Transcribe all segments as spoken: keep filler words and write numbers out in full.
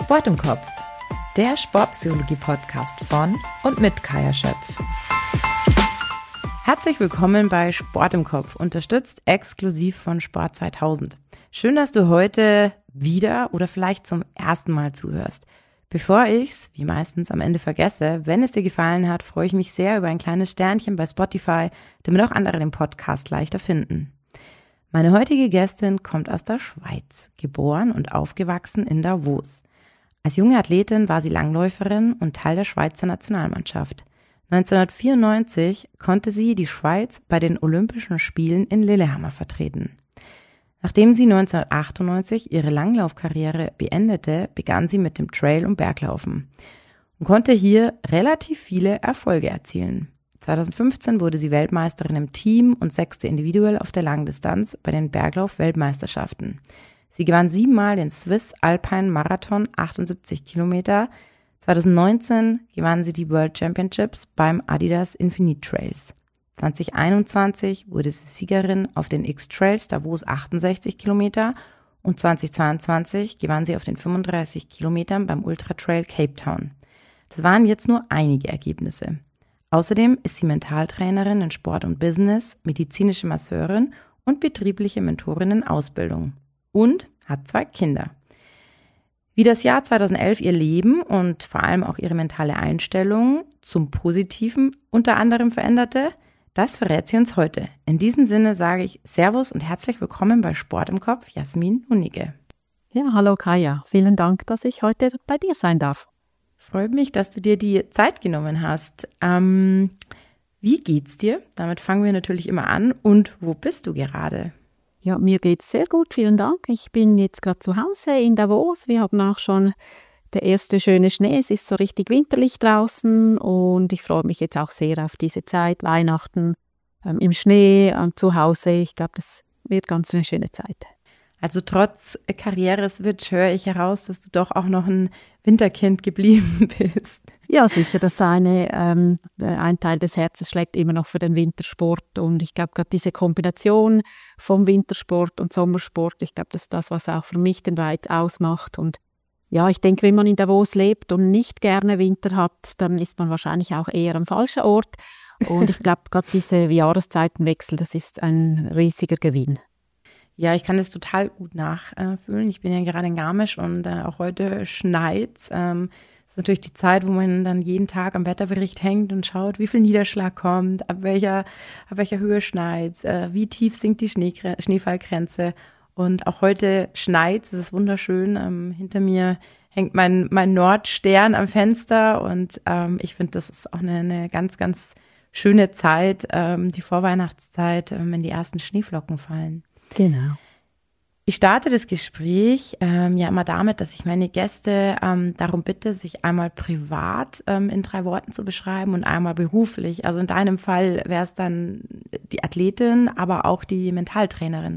Sport im Kopf, der Sportpsychologie-Podcast von und mit Kaya Schöpf. Herzlich willkommen bei Sport im Kopf, unterstützt exklusiv von Sport zweitausend. Schön, dass du heute wieder oder vielleicht zum ersten Mal zuhörst. Bevor ich's, wie meistens, am Ende vergesse, wenn es dir gefallen hat, freue ich mich sehr über ein kleines Sternchen bei Spotify, damit auch andere den Podcast leichter finden. Meine heutige Gästin kommt aus der Schweiz, geboren und aufgewachsen in Davos. Als junge Athletin war sie Langläuferin und Teil der Schweizer Nationalmannschaft. neunzehnhundertvierundneunzig konnte sie die Schweiz bei den Olympischen Spielen in Lillehammer vertreten. Nachdem sie neunzehnhundertachtundneunzig ihre Langlaufkarriere beendete, begann sie mit dem Trail- und Berglaufen und konnte hier relativ viele Erfolge erzielen. zweitausendfünfzehn wurde sie Weltmeisterin im Team und sechste individuell auf der Langdistanz bei den Berglauf-Weltmeisterschaften. Sie gewann siebenmal den Swiss Alpine Marathon, achtundsiebzig Kilometer. zweitausendneunzehn gewann sie die World Championships beim Adidas Infinite Trails. zweitausendeinundzwanzig wurde sie Siegerin auf den X-Trails Davos achtundsechzig Kilometer und zweitausendzweiundzwanzig gewann sie auf den fünfunddreißig Kilometern beim Ultra Trail Cape Town. Das waren jetzt nur einige Ergebnisse. Außerdem ist sie Mentaltrainerin in Sport und Business, medizinische Masseurin und betriebliche Mentorin in Ausbildung. Und hat zwei Kinder. Wie das Jahr zweitausendelf ihr Leben und vor allem auch ihre mentale Einstellung zum Positiven unter anderem veränderte, das verrät sie uns heute. In diesem Sinne sage ich Servus und herzlich willkommen bei Sport im Kopf, Jasmin Hunige. Ja, hallo Kaya. Vielen Dank, dass ich heute bei dir sein darf. Freut mich, dass du dir die Zeit genommen hast. Ähm, wie geht's dir? Damit fangen wir natürlich immer an. Und wo bist du gerade? Ja, mir geht's sehr gut, vielen Dank. Ich bin jetzt gerade zu Hause in Davos. Wir haben auch schon der erste schöne Schnee. Es ist so richtig winterlich draußen und ich freue mich jetzt auch sehr auf diese Zeit, Weihnachten ähm, im Schnee, ähm, zu Hause. Ich glaube, das wird ganz eine schöne Zeit. Also trotz Karriere-Switch höre ich heraus, dass du doch auch noch ein Winterkind geblieben bist. Ja, sicher. Das eine, ähm, ein Teil des Herzens schlägt immer noch für den Wintersport. Und ich glaube, gerade diese Kombination vom Wintersport und Sommersport, ich glaube, das ist das, was auch für mich den Reiz ausmacht. Und ja, ich denke, wenn man in Davos lebt und nicht gerne Winter hat, dann ist man wahrscheinlich auch eher am falschen Ort. Und ich glaube, gerade diese Jahreszeitenwechsel, das ist ein riesiger Gewinn. Ja, ich kann das total gut nachfühlen. Ich bin ja gerade in Garmisch und äh, auch heute schneit's. Ähm, das ist natürlich die Zeit, wo man dann jeden Tag am Wetterbericht hängt und schaut, wie viel Niederschlag kommt, ab welcher, ab welcher Höhe schneit's, äh, wie tief sinkt die Schnee, Schneefallgrenze. Und auch heute schneit's, es ist wunderschön. Ähm, hinter mir hängt mein, mein Nordstern am Fenster und ähm, ich finde, das ist auch eine, eine ganz, ganz schöne Zeit, ähm, die Vorweihnachtszeit, ähm, wenn die ersten Schneeflocken fallen. Genau. Ich starte das Gespräch ähm, ja immer damit, dass ich meine Gäste ähm, darum bitte, sich einmal privat ähm, in drei Worten zu beschreiben und einmal beruflich. Also in deinem Fall wäre es dann die Athletin, aber auch die Mentaltrainerin.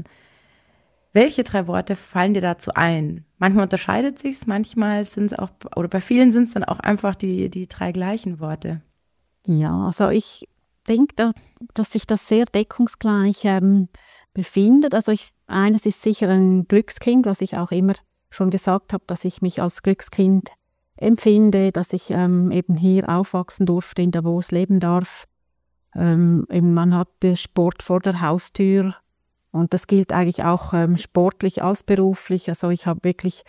Welche drei Worte fallen dir dazu ein? Manchmal unterscheidet sich's, manchmal sind es auch, oder bei vielen sind es dann auch einfach die, die drei gleichen Worte. Ja, also ich denke, da, dass sich das sehr deckungsgleich ähm, befindet. Also ich, eines ist sicher ein Glückskind, was ich auch immer schon gesagt habe, dass ich mich als Glückskind empfinde, dass ich ähm, eben hier aufwachsen durfte, in Davos leben darf. Ähm, eben man hat den Sport vor der Haustür und das gilt eigentlich auch ähm, sportlich als beruflich. Also ich habe wirklich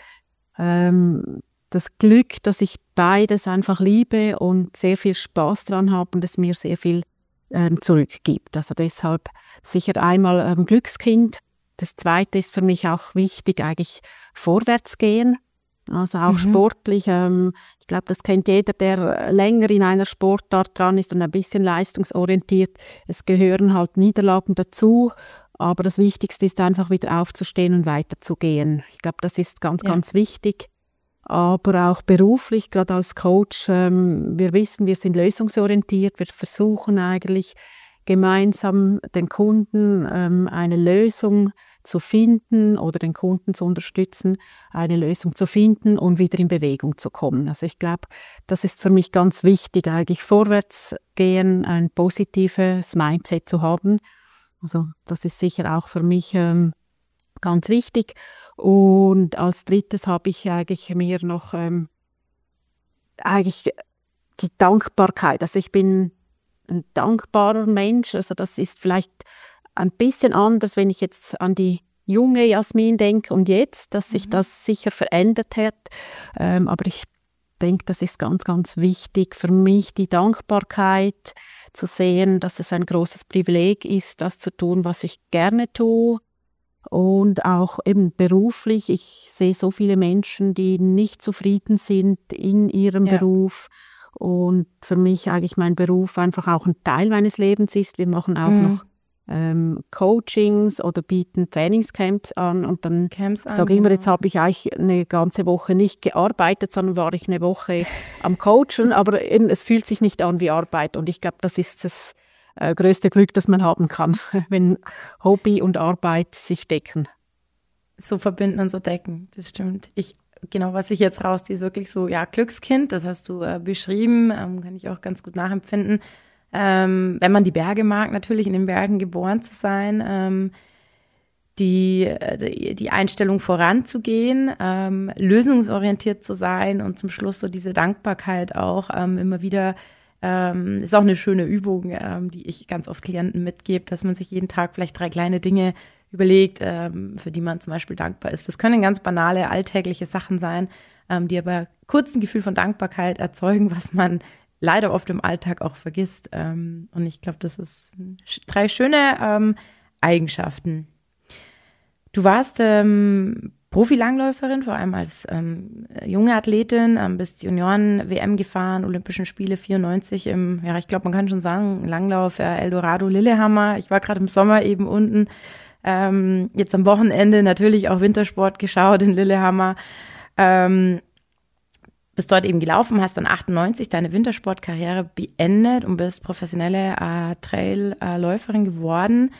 ähm, das Glück, dass ich beides einfach liebe und sehr viel Spaß dran habe und es mir sehr viel ähm, zurückgibt. Also deshalb sicher einmal ähm, Glückskind. Das Zweite ist für mich auch wichtig, eigentlich vorwärts gehen. Also auch mhm. sportlich. Ähm, ich glaube, das kennt jeder, der länger in einer Sportart dran ist und ein bisschen leistungsorientiert. Es gehören halt Niederlagen dazu. Aber das Wichtigste ist einfach wieder aufzustehen und weiterzugehen. Ich glaube, das ist ganz, ja. ganz wichtig. Aber auch beruflich, gerade als Coach, ähm, wir wissen, wir sind lösungsorientiert. Wir versuchen eigentlich gemeinsam den Kunden ähm, eine Lösung zu finden oder den Kunden zu unterstützen, eine Lösung zu finden und wieder in Bewegung zu kommen. Also ich glaube, das ist für mich ganz wichtig, eigentlich vorwärts gehen, ein positives Mindset zu haben. Also das ist sicher auch für mich ähm, ganz wichtig. Und als drittes habe ich eigentlich mir noch ähm, eigentlich die Dankbarkeit. Also ich bin ein dankbarer Mensch. Also das ist vielleicht ein bisschen anders, wenn ich jetzt an die junge Jasmin denke und jetzt, dass sich mhm. das sicher verändert hat. Ähm, aber ich denke, das ist ganz, ganz wichtig für mich, die Dankbarkeit zu sehen, dass es ein großes Privileg ist, das zu tun, was ich gerne tue. Und auch eben beruflich. Ich sehe so viele Menschen, die nicht zufrieden sind in ihrem ja. Beruf. Und für mich eigentlich mein Beruf einfach auch ein Teil meines Lebens ist. Wir machen auch mhm. noch ähm, Coachings oder bieten Trainingscamps an. Und dann sage ich immer, jetzt habe ich eigentlich eine ganze Woche nicht gearbeitet, sondern war ich eine Woche am Coachen. Aber eben, es fühlt sich nicht an wie Arbeit. Und ich glaube, das ist das äh, größte Glück, das man haben kann, wenn Hobby und Arbeit sich decken. So verbinden und so decken, das stimmt. Ich Genau, was ich jetzt rausziehe, ist wirklich so, ja, Glückskind, das hast du äh, beschrieben, ähm, kann ich auch ganz gut nachempfinden. Ähm, wenn man die Berge mag, natürlich in den Bergen geboren zu sein, ähm, die, die, die Einstellung voranzugehen, ähm, lösungsorientiert zu sein und zum Schluss so diese Dankbarkeit auch ähm, immer wieder, ähm, ist auch eine schöne Übung, ähm, die ich ganz oft Klienten mitgebe, dass man sich jeden Tag vielleicht drei kleine Dinge überlegt, ähm, für die man zum Beispiel dankbar ist. Das können ganz banale, alltägliche Sachen sein, ähm, die aber kurz ein Gefühl von Dankbarkeit erzeugen, was man leider oft im Alltag auch vergisst. Ähm, und ich glaube, das ist drei schöne ähm, Eigenschaften. Du warst ähm, Profilangläuferin, vor allem als ähm, junge Athletin, ähm, bist Junioren-W M gefahren, Olympischen Spiele vierundneunzig im, ja, ich glaube, man kann schon sagen, Langlauf äh, Eldorado Lillehammer. Ich war gerade im Sommer eben unten. Ähm, jetzt am Wochenende natürlich auch Wintersport geschaut in Lillehammer. Ähm, bist dort eben gelaufen, hast dann achtundneunzig deine Wintersportkarriere beendet und bist professionelle äh, Trailläuferin geworden.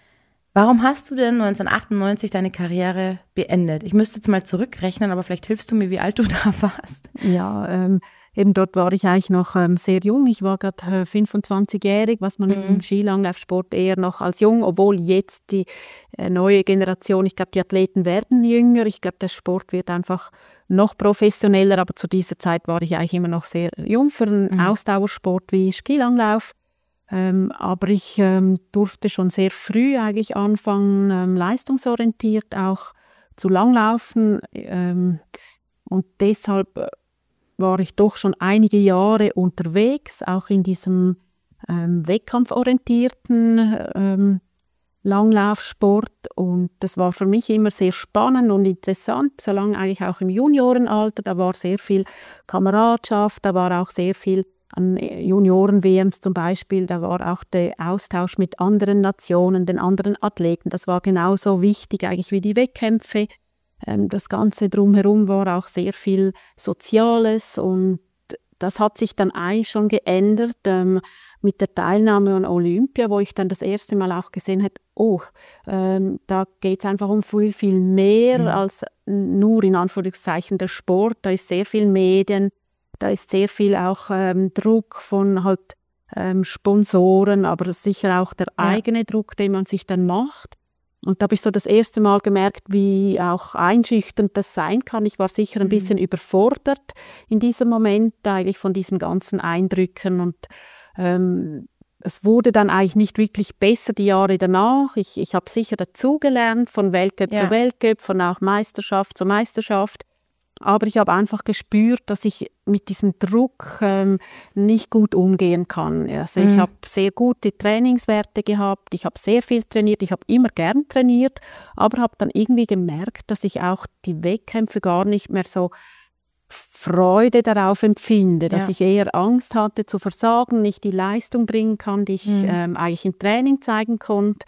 Warum hast du denn neunzehnhundertachtundneunzig deine Karriere beendet? Ich müsste jetzt mal zurückrechnen, aber vielleicht hilfst du mir, wie alt du da warst. Ja, ähm, eben dort war ich eigentlich noch ähm, sehr jung. Ich war gerade äh, fünfundzwanzigjährig, was man mhm. im Skilanglaufsport eher noch als jung, obwohl jetzt die äh, neue Generation, ich glaube, die Athleten werden jünger. Ich glaube, der Sport wird einfach noch professioneller, aber zu dieser Zeit war ich eigentlich immer noch sehr jung für einen mhm. Ausdauersport wie Skilanglauf. Ähm, aber ich ähm, durfte schon sehr früh eigentlich anfangen, ähm, leistungsorientiert auch zu langlaufen. Ähm, und deshalb war ich doch schon einige Jahre unterwegs, auch in diesem ähm, wettkampforientierten ähm, Langlaufsport. Und das war für mich immer sehr spannend und interessant, solange eigentlich auch im Juniorenalter. Da war sehr viel Kameradschaft, da war auch sehr viel an Junioren-W Ms zum Beispiel, da war auch der Austausch mit anderen Nationen, den anderen Athleten. Das war genauso wichtig eigentlich wie die Wettkämpfe. Ähm, das Ganze drumherum war auch sehr viel Soziales und das hat sich dann eigentlich schon geändert ähm, mit der Teilnahme an Olympia, wo ich dann das erste Mal auch gesehen habe, oh, ähm, da geht es einfach um viel, viel mehr mhm. als nur in Anführungszeichen der Sport. Da ist sehr viel Medien, da ist sehr viel auch ähm, Druck von halt ähm, Sponsoren, aber sicher auch der ja. eigene Druck, den man sich dann macht. Und da habe ich so das erste Mal gemerkt, wie auch einschüchternd das sein kann. Ich war sicher ein mhm. bisschen überfordert in diesem Moment eigentlich von diesen ganzen Eindrücken. Und ähm, es wurde dann eigentlich nicht wirklich besser die Jahre danach. Ich, ich habe sicher dazugelernt, von Weltcup ja. zu Weltcup, von auch Meisterschaft zu Meisterschaft. Aber ich habe einfach gespürt, dass ich mit diesem Druck ähm, nicht gut umgehen kann. Also mhm. ich habe sehr gute Trainingswerte gehabt, ich habe sehr viel trainiert, ich habe immer gern trainiert, aber habe dann irgendwie gemerkt, dass ich auch die Wettkämpfe gar nicht mehr so Freude darauf empfinde, dass ja. ich eher Angst hatte zu versagen, nicht die Leistung bringen kann, die ich mhm. ähm, eigentlich im Training zeigen konnte.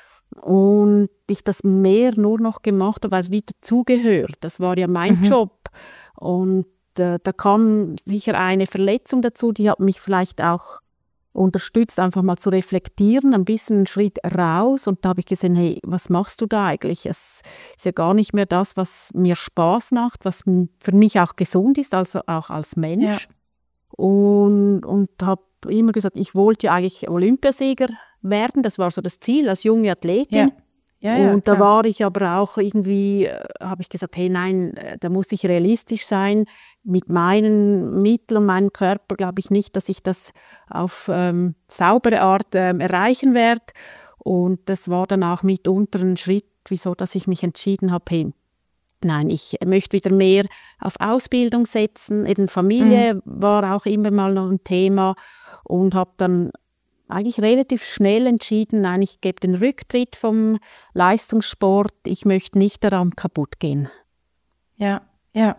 Und ich das mehr nur noch gemacht habe, weil es wieder zugehört. Das war ja mein mhm. Job. Und äh, da kam sicher eine Verletzung dazu, die hat mich vielleicht auch unterstützt, einfach mal zu reflektieren, ein bisschen einen Schritt raus. Und da habe ich gesehen, hey, was machst du da eigentlich? Es ist ja gar nicht mehr das, was mir Spaß macht, was für mich auch gesund ist, also auch als Mensch. Ja. Und, und habe immer gesagt, ich wollte ja eigentlich Olympiasieger werden. Das war so das Ziel als junge Athletin. Ja. Ja, ja, und da klar. war ich aber auch irgendwie, äh, habe ich gesagt, hey, nein, äh, da muss ich realistisch sein. Mit meinen Mitteln und meinem Körper glaube ich nicht, dass ich das auf ähm, saubere Art ähm, erreichen werde. Und das war dann auch mitunter ein Schritt, wieso, dass ich mich entschieden habe, hey, nein, ich möchte wieder mehr auf Ausbildung setzen. Eben Mhm. Familie war auch immer mal noch ein Thema und habe dann eigentlich relativ schnell entschieden, nein, ich gebe den Rücktritt vom Leistungssport. Ich möchte nicht daran kaputt gehen. Ja, ja.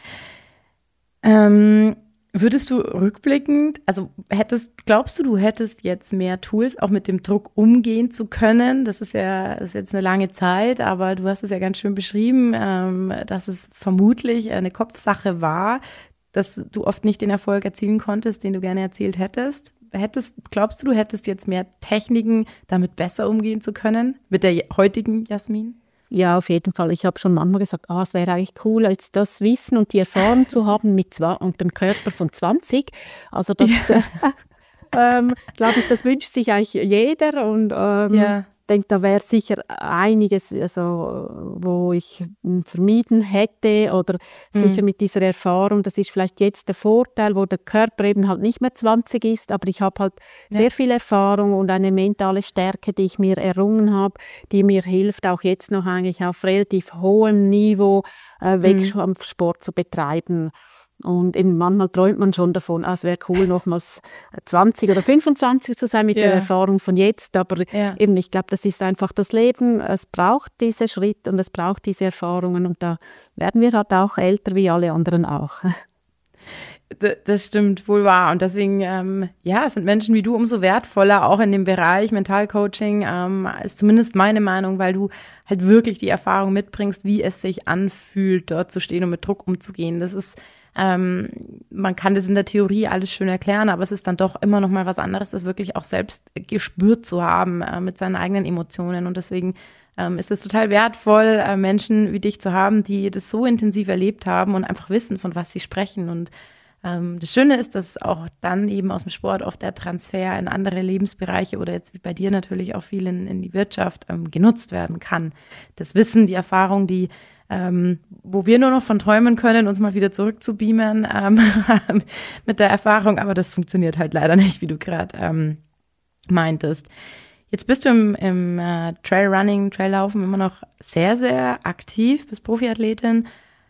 Ähm, würdest du rückblickend, also hättest, glaubst du, du hättest jetzt mehr Tools, auch mit dem Druck umgehen zu können? Das ist ja, das ist jetzt eine lange Zeit, aber du hast es ja ganz schön beschrieben, ähm, dass es vermutlich eine Kopfsache war, dass du oft nicht den Erfolg erzielen konntest, den du gerne erzielt hättest. Hättest, glaubst du, du hättest jetzt mehr Techniken, damit besser umgehen zu können, mit der heutigen Jasmin? Ja, auf jeden Fall. Ich habe schon manchmal gesagt, ah, es wäre eigentlich cool, jetzt das Wissen und die Erfahrung zu haben mit zwa- und dem Körper von zwanzig. Also das, äh, Ja, ähm, glaube ich, das wünscht sich eigentlich jeder und ähm, ja, denke, da wäre sicher einiges, also, wo ich mm, vermieden hätte oder sicher hm, mit dieser Erfahrung, das ist vielleicht jetzt der Vorteil, wo der Körper eben halt nicht mehr zwanzig ist, aber ich habe halt ja, sehr viel Erfahrung und eine mentale Stärke, die ich mir errungen habe, die mir hilft, auch jetzt noch eigentlich auf relativ hohem Niveau äh, hm, Wettkampfsport zu betreiben. Und eben manchmal träumt man schon davon, ah, es wäre cool, nochmals zwanzig oder fünfundzwanzig zu sein mit der ja, Erfahrung von jetzt. Aber ja. eben, ich glaube, das ist einfach das Leben. Es braucht diese Schritte und es braucht diese Erfahrungen. Und da werden wir halt auch älter wie alle anderen auch. D- Das stimmt wohl wahr. Und deswegen, ähm, ja, sind Menschen wie du umso wertvoller, auch in dem Bereich Mentalcoaching, ähm, ist zumindest meine Meinung, weil du halt wirklich die Erfahrung mitbringst, wie es sich anfühlt, dort zu stehen und mit Druck umzugehen. Das ist, ähm, man kann das in der Theorie alles schön erklären, aber es ist dann doch immer noch mal was anderes, das wirklich auch selbst gespürt zu haben, äh, mit seinen eigenen Emotionen. Und deswegen ähm, ist es total wertvoll, äh, Menschen wie dich zu haben, die das so intensiv erlebt haben und einfach wissen, von was sie sprechen. Und ähm, das Schöne ist, dass auch dann eben aus dem Sport oft der Transfer in andere Lebensbereiche oder jetzt wie bei dir natürlich auch viel in, in die Wirtschaft ähm, genutzt werden kann. Das Wissen, die Erfahrung, die ähm, wo wir nur noch von träumen können, uns mal wieder zurückzubeamen ähm, mit der Erfahrung, aber das funktioniert halt leider nicht, wie du gerade ähm, meintest. Jetzt bist du im, im äh, Trailrunning, Traillaufen immer noch sehr, sehr aktiv, bist Profiathletin.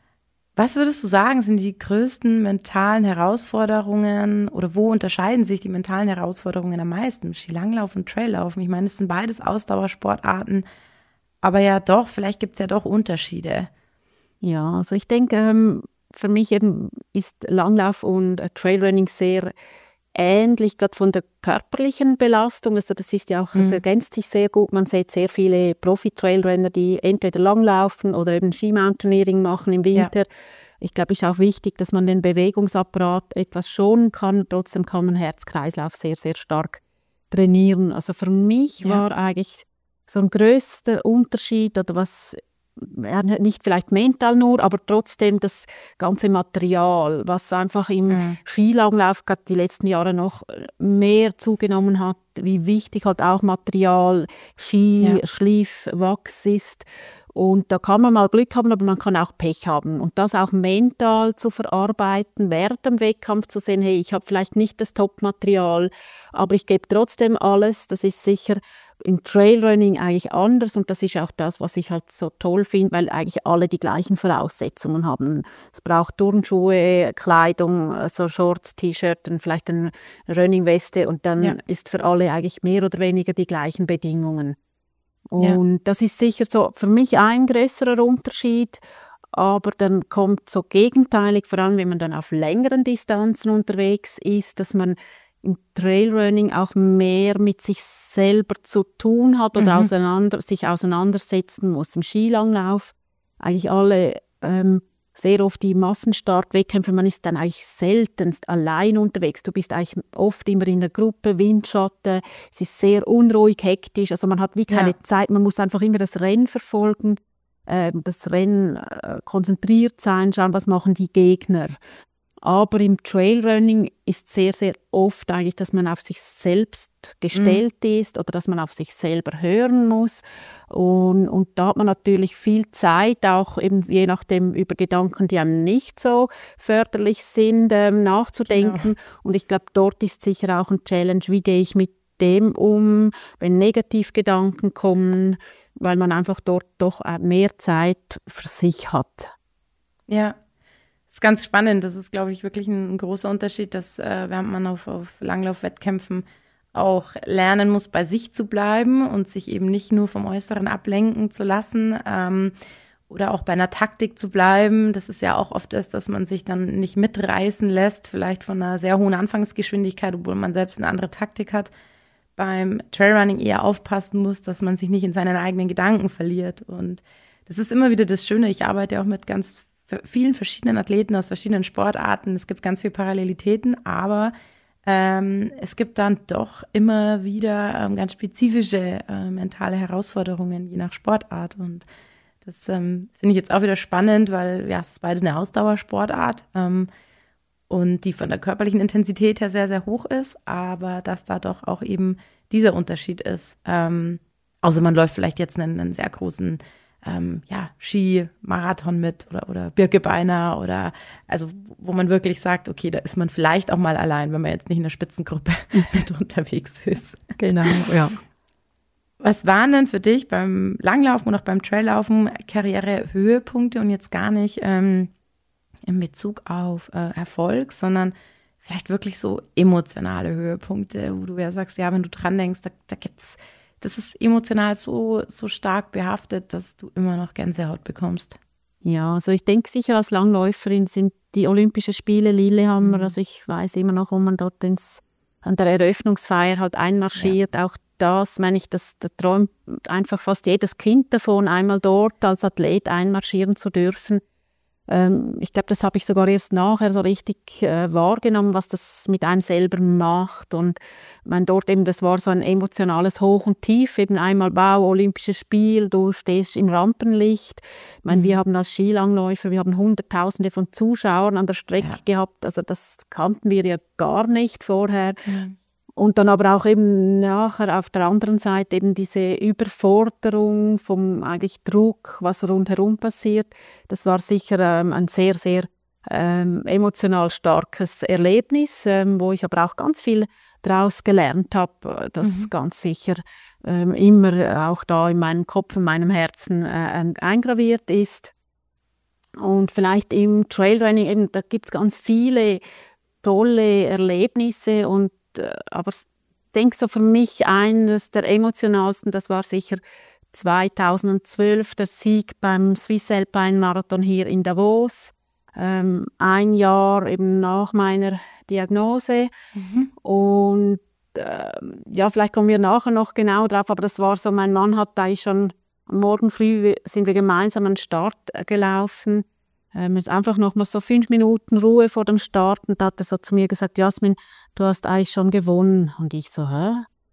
Was würdest du sagen, sind die größten mentalen Herausforderungen oder wo unterscheiden sich die mentalen Herausforderungen am meisten? Skilanglauf und Traillaufen. Ich meine, es sind beides Ausdauersportarten, aber ja doch, vielleicht gibt es ja doch Unterschiede. Ja, also ich denke, ähm, für mich eben ist Langlauf und äh, Trailrunning sehr ähnlich, gerade von der körperlichen Belastung. Also das ist ja auch, es Hm. ergänzt sich sehr gut. Man sieht sehr viele Profi-Trailrunner, die entweder langlaufen oder eben Skimountaineering machen im Ja, Winter. Ich glaube, es ist auch wichtig, dass man den Bewegungsapparat etwas schonen kann. Trotzdem kann man Herz-Kreislauf sehr, sehr stark trainieren. Also für mich ja, war eigentlich so ein größter Unterschied oder was, ja, nicht vielleicht mental nur, aber trotzdem das ganze Material, was einfach im hm, Skilanglauf gerade die letzten Jahre noch mehr zugenommen hat, wie wichtig halt auch Material, Ski, ja, Schliff, Wachs ist. Und da kann man mal Glück haben, aber man kann auch Pech haben. Und das auch mental zu verarbeiten, während dem Wettkampf zu sehen, hey, ich habe vielleicht nicht das Top-Material, aber ich gebe trotzdem alles. Das ist sicher im Trailrunning eigentlich anders und das ist auch das, was ich halt so toll finde, weil eigentlich alle die gleichen Voraussetzungen haben. Es braucht Turnschuhe, Kleidung, so Shorts, T-Shirt und vielleicht eine Running-Weste und ja, dann ist für alle eigentlich mehr oder weniger die gleichen Bedingungen. ja, Und das ist sicher so für mich ein größerer Unterschied, aber dann kommt so gegenteilig, vor allem wenn man dann auf längeren Distanzen unterwegs ist, dass man im Trailrunning auch mehr mit sich selber zu tun hat oder mhm, auseinander, sich auseinandersetzen muss. Im Skilanglauf eigentlich alle ähm, sehr oft die Massenstartwettkämpfe, man ist dann eigentlich seltenst allein unterwegs. Du bist eigentlich oft immer in der Gruppe, Windschatten, es ist sehr unruhig, hektisch, also man hat wie keine ja, Zeit, man muss einfach immer das Rennen verfolgen, äh, das Rennen äh, konzentriert sein, schauen, was machen die Gegner. Aber im Trailrunning ist sehr, sehr oft eigentlich, dass man auf sich selbst gestellt mhm. ist oder dass man auf sich selber hören muss. Und, und da hat man natürlich viel Zeit, auch eben je nachdem über Gedanken, die einem nicht so förderlich sind, ähm, nachzudenken. Genau. Und ich glaube, dort ist sicher auch ein Challenge, wie gehe ich mit dem um, wenn Negativgedanken kommen, weil man einfach dort doch mehr Zeit für sich hat. Ja. Das ist ganz spannend. Das ist, glaube ich, wirklich ein, ein großer Unterschied, dass äh, während man auf, auf Langlaufwettkämpfen auch lernen muss, bei sich zu bleiben und sich eben nicht nur vom Äußeren ablenken zu lassen ähm, oder auch bei einer Taktik zu bleiben. Das ist ja auch oft das, dass man sich dann nicht mitreißen lässt, vielleicht von einer sehr hohen Anfangsgeschwindigkeit, obwohl man selbst eine andere Taktik hat. Beim Trailrunning eher aufpassen muss, dass man sich nicht in seinen eigenen Gedanken verliert. Und das ist immer wieder das Schöne. Ich arbeite auch mit ganz vielen verschiedenen Athleten aus verschiedenen Sportarten. Es gibt ganz viele Parallelitäten, aber ähm, es gibt dann doch immer wieder ähm, ganz spezifische äh, mentale Herausforderungen, je nach Sportart. Und das ähm, finde ich jetzt auch wieder spannend, weil ja, es ist beides eine Ausdauersportart ähm, und die von der körperlichen Intensität her sehr, sehr hoch ist, aber dass da doch auch eben dieser Unterschied ist. Ähm, außer man läuft vielleicht jetzt einen, einen sehr großen Ähm, ja, Ski-Marathon mit oder, oder Birkebeiner oder also wo man wirklich sagt, okay, da ist man vielleicht auch mal allein, wenn man jetzt nicht in der Spitzengruppe mit unterwegs ist. Genau, ja. Was waren denn für dich beim Langlaufen und auch beim Traillaufen Karrierehöhepunkte und jetzt gar nicht ähm, in Bezug auf äh, Erfolg, sondern vielleicht wirklich so emotionale Höhepunkte, wo du ja sagst, ja, wenn du dran denkst, da, da gibt's das ist emotional so, so stark behaftet, dass du immer noch Gänsehaut bekommst. Ja, also ich denke sicher als Langläuferin sind die Olympischen Spiele Lillehammer, mhm. also ich weiß immer noch, wo man dort ins, an der Eröffnungsfeier halt einmarschiert, ja. Auch das, meine ich, das, da träumt einfach fast jedes Kind davon, einmal dort als Athlet einmarschieren zu dürfen. Ähm, ich glaube, das habe ich sogar erst nachher so richtig äh, wahrgenommen, was das mit einem selber macht. Und mein, dort eben, das war so ein emotionales Hoch und Tief, eben einmal Bau, Olympisches Spiel, du stehst im Rampenlicht. Ich meine, mhm. wir haben als Skilangläufer, wir haben Hunderttausende von Zuschauern an der Strecke ja. gehabt, also das kannten wir ja gar nicht vorher. Mhm. Und dann aber auch eben nachher auf der anderen Seite eben diese Überforderung vom eigentlich Druck, was rundherum passiert. Das war sicher ähm, ein sehr, sehr ähm, emotional starkes Erlebnis, ähm, wo ich aber auch ganz viel daraus gelernt habe, das mhm. ganz sicher ähm, immer auch da in meinem Kopf, in meinem Herzen äh, eingraviert ist. Und vielleicht im Trailrunning, eben, da gibt es ganz viele tolle Erlebnisse und aber ich denke so für mich eines der emotionalsten, das war sicher zweitausendzwölf, der Sieg beim Swiss Alpine Marathon hier in Davos. Ähm, ein Jahr eben nach meiner Diagnose. Mhm. Und äh, ja, vielleicht kommen wir nachher noch genau drauf, aber das war so, mein Mann hat eigentlich schon am Morgen früh, sind wir gemeinsam an den Start gelaufen. Ähm, ist einfach noch mal so fünf Minuten Ruhe vor dem Start und da hat er so zu mir gesagt, Jasmin, du hast eigentlich schon gewonnen. Und ich so, hä?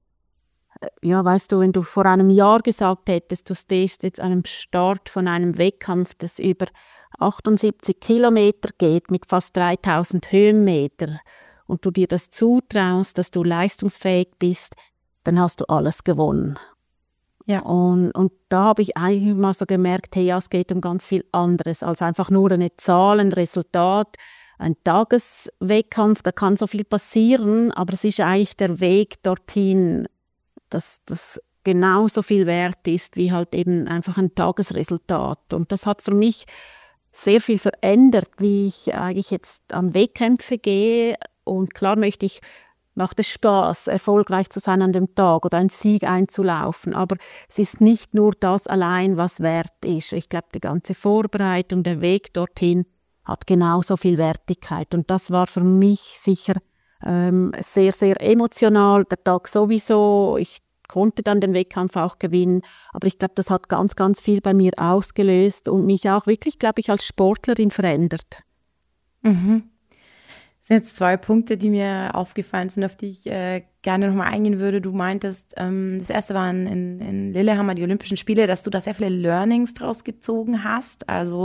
Ja, weißt du, wenn du vor einem Jahr gesagt hättest, du stehst jetzt an einem Start von einem Wettkampf, das über achtundsiebzig Kilometer geht, mit fast dreitausend Höhenmeter und du dir das zutraust, dass du leistungsfähig bist, dann hast du alles gewonnen. Ja. Und, und da habe ich eigentlich mal so gemerkt, hey, ja, es geht um ganz viel anderes als einfach nur eine Zahl, ein Resultat, ein Tageswettkampf, da kann so viel passieren, aber es ist eigentlich der Weg dorthin, dass das genauso viel wert ist wie halt eben einfach ein Tagesresultat. Und das hat für mich sehr viel verändert, wie ich eigentlich jetzt an Wettkämpfe gehe. Und klar möchte ich, macht es Spaß, erfolgreich zu sein an dem Tag oder einen Sieg einzulaufen. Aber es ist nicht nur das allein, was wert ist. Ich glaube, die ganze Vorbereitung, der Weg dorthin hat genauso viel Wertigkeit. Und das war für mich sicher ähm, sehr, sehr emotional. Der Tag sowieso. Ich konnte dann den Wettkampf auch gewinnen. Aber ich glaube, das hat ganz, ganz viel bei mir ausgelöst und mich auch wirklich, glaube ich, als Sportlerin verändert. Mhm. Das sind jetzt zwei Punkte, die mir aufgefallen sind, auf die ich äh, gerne nochmal eingehen würde. Du meintest, ähm, das erste waren in, in Lillehammer die Olympischen Spiele, dass du da sehr viele Learnings draus gezogen hast. Also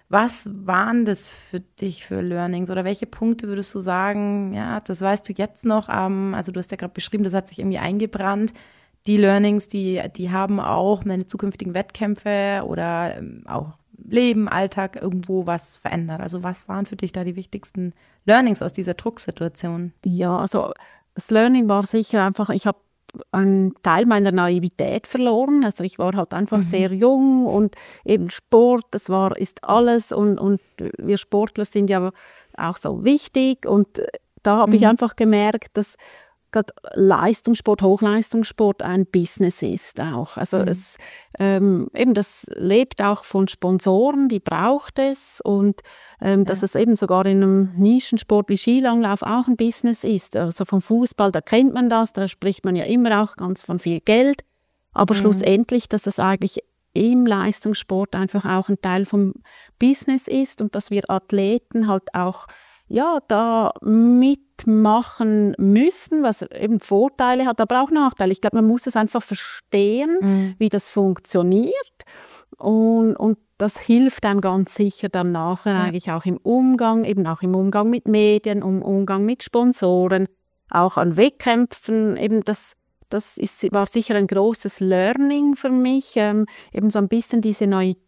Was waren das für dich für Learnings oder welche Punkte würdest du sagen, ja, das weißt du jetzt noch, ähm, also du hast ja gerade beschrieben, das hat sich irgendwie eingebrannt. Die Learnings, die, die haben auch meine zukünftigen Wettkämpfe oder ähm, auch Leben, Alltag irgendwo was verändert. Also was waren für dich da die wichtigsten Learnings aus dieser Drucksituation? Ja, also das Learning war sicher einfach, ich habe einen Teil meiner Naivität verloren. Also ich war halt einfach mhm. sehr jung und eben Sport, das war, ist alles und, und wir Sportler sind ja auch so wichtig und da habe mhm. ich einfach gemerkt, dass gerade Leistungssport, Hochleistungssport ein Business ist auch. Also mhm. es, ähm, eben das lebt auch von Sponsoren, die braucht es und ähm, ja. dass es eben sogar in einem Nischensport wie Skilanglauf auch ein Business ist. Also vom Fußball, da kennt man das, da spricht man ja immer auch ganz von viel Geld, aber mhm. schlussendlich, dass es eigentlich im Leistungssport einfach auch ein Teil vom Business ist und dass wir Athleten halt auch ja, da mitmachen müssen, was eben Vorteile hat, aber auch Nachteile. Ich glaube, man muss es einfach verstehen, mhm. wie das funktioniert und, und das hilft einem ganz sicher dann nachher ja. eigentlich auch im Umgang, eben auch im Umgang mit Medien, im Umgang mit Sponsoren, auch an Wettkämpfen, eben das Das ist, war sicher ein großes Learning für mich, ähm, eben so ein bisschen diese Neuität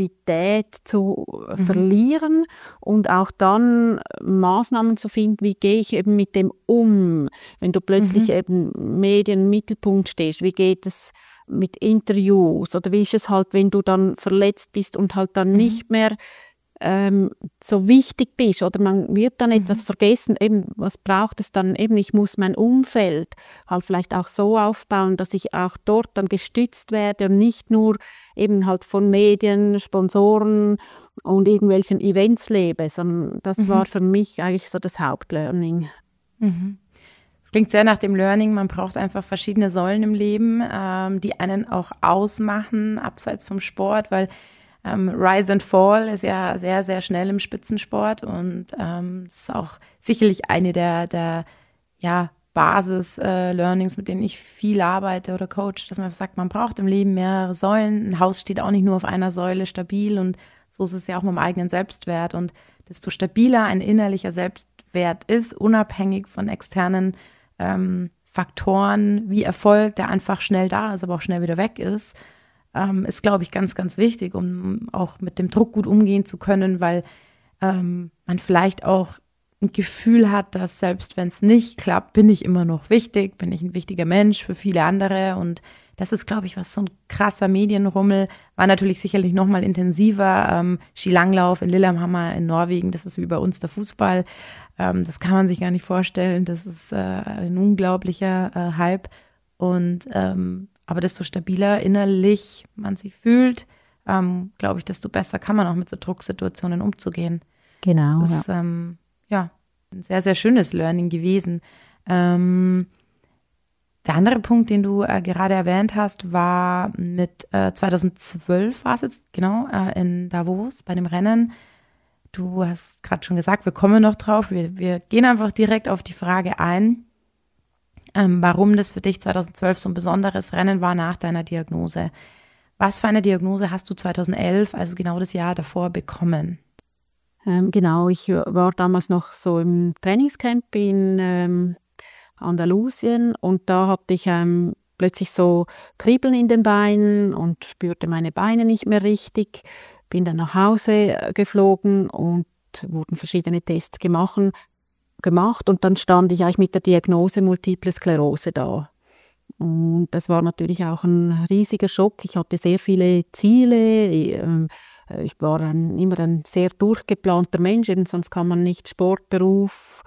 zu mhm. verlieren und auch dann Maßnahmen zu finden, wie gehe ich eben mit dem um, wenn du plötzlich mhm. eben Medien im Mittelpunkt stehst, wie geht es mit Interviews oder wie ist es halt, wenn du dann verletzt bist und halt dann mhm. nicht mehr ähm, so wichtig bist oder man wird dann mhm. etwas vergessen, eben was braucht es dann eben, ich muss mein Umfeld halt vielleicht auch so aufbauen, dass ich auch dort dann gestützt werde und nicht nur eben halt von Medien, Sponsoren und irgendwelchen Events lebe, sondern das mhm. war für mich eigentlich so das Hauptlearning. Mhm. Es klingt sehr nach dem Learning, man braucht einfach verschiedene Säulen im Leben, ähm, die einen auch ausmachen, abseits vom Sport, weil Um, Rise and Fall ist ja sehr, sehr schnell im Spitzensport und ähm, das ist auch sicherlich eine der, der ja, Basis-Learnings, äh, mit denen ich viel arbeite oder coach, dass man sagt, man braucht im Leben mehrere Säulen. Ein Haus steht auch nicht nur auf einer Säule stabil und so ist es ja auch mit dem eigenen Selbstwert. Und desto stabiler ein innerlicher Selbstwert ist, unabhängig von externen ähm, Faktoren wie Erfolg, der einfach schnell da ist, aber auch schnell wieder weg ist, ist, glaube ich, ganz, ganz wichtig, um auch mit dem Druck gut umgehen zu können, weil ähm, man vielleicht auch ein Gefühl hat, dass selbst wenn es nicht klappt, bin ich immer noch wichtig, bin ich ein wichtiger Mensch für viele andere und das ist, glaube ich, was so ein krasser Medienrummel, war natürlich sicherlich noch mal intensiver. Ähm, Skilanglauf in Lillehammer in Norwegen, das ist wie bei uns der Fußball, ähm, das kann man sich gar nicht vorstellen, das ist äh, ein unglaublicher äh, Hype und ähm, aber desto stabiler innerlich man sich fühlt, ähm, glaube ich, desto besser kann man auch mit so Drucksituationen umzugehen. Genau. Das ist ja, ähm, ja ein sehr, sehr schönes Learning gewesen. Ähm, der andere Punkt, den du äh, gerade erwähnt hast, war mit äh, zweitausendzwölf war es jetzt, genau, äh, in Davos bei dem Rennen. Du hast gerade schon gesagt, wir kommen noch drauf. Wir, wir gehen einfach direkt auf die Frage ein, Ähm, warum das für dich zweitausendzwölf so ein besonderes Rennen war nach deiner Diagnose. Was für eine Diagnose hast du zweitausendelf, also genau das Jahr davor, bekommen? Ähm, genau, ich war damals noch so im Trainingscamp in ähm, Andalusien und da hatte ich ähm, plötzlich so Kribbeln in den Beinen und spürte meine Beine nicht mehr richtig. Bin dann nach Hause geflogen und wurden verschiedene Tests gemacht. gemacht und dann stand ich eigentlich mit der Diagnose Multiple Sklerose da. Und das war natürlich auch ein riesiger Schock. Ich hatte sehr viele Ziele. Ich war ein, immer ein sehr durchgeplanter Mensch, eben sonst kann man nicht Sport, Beruf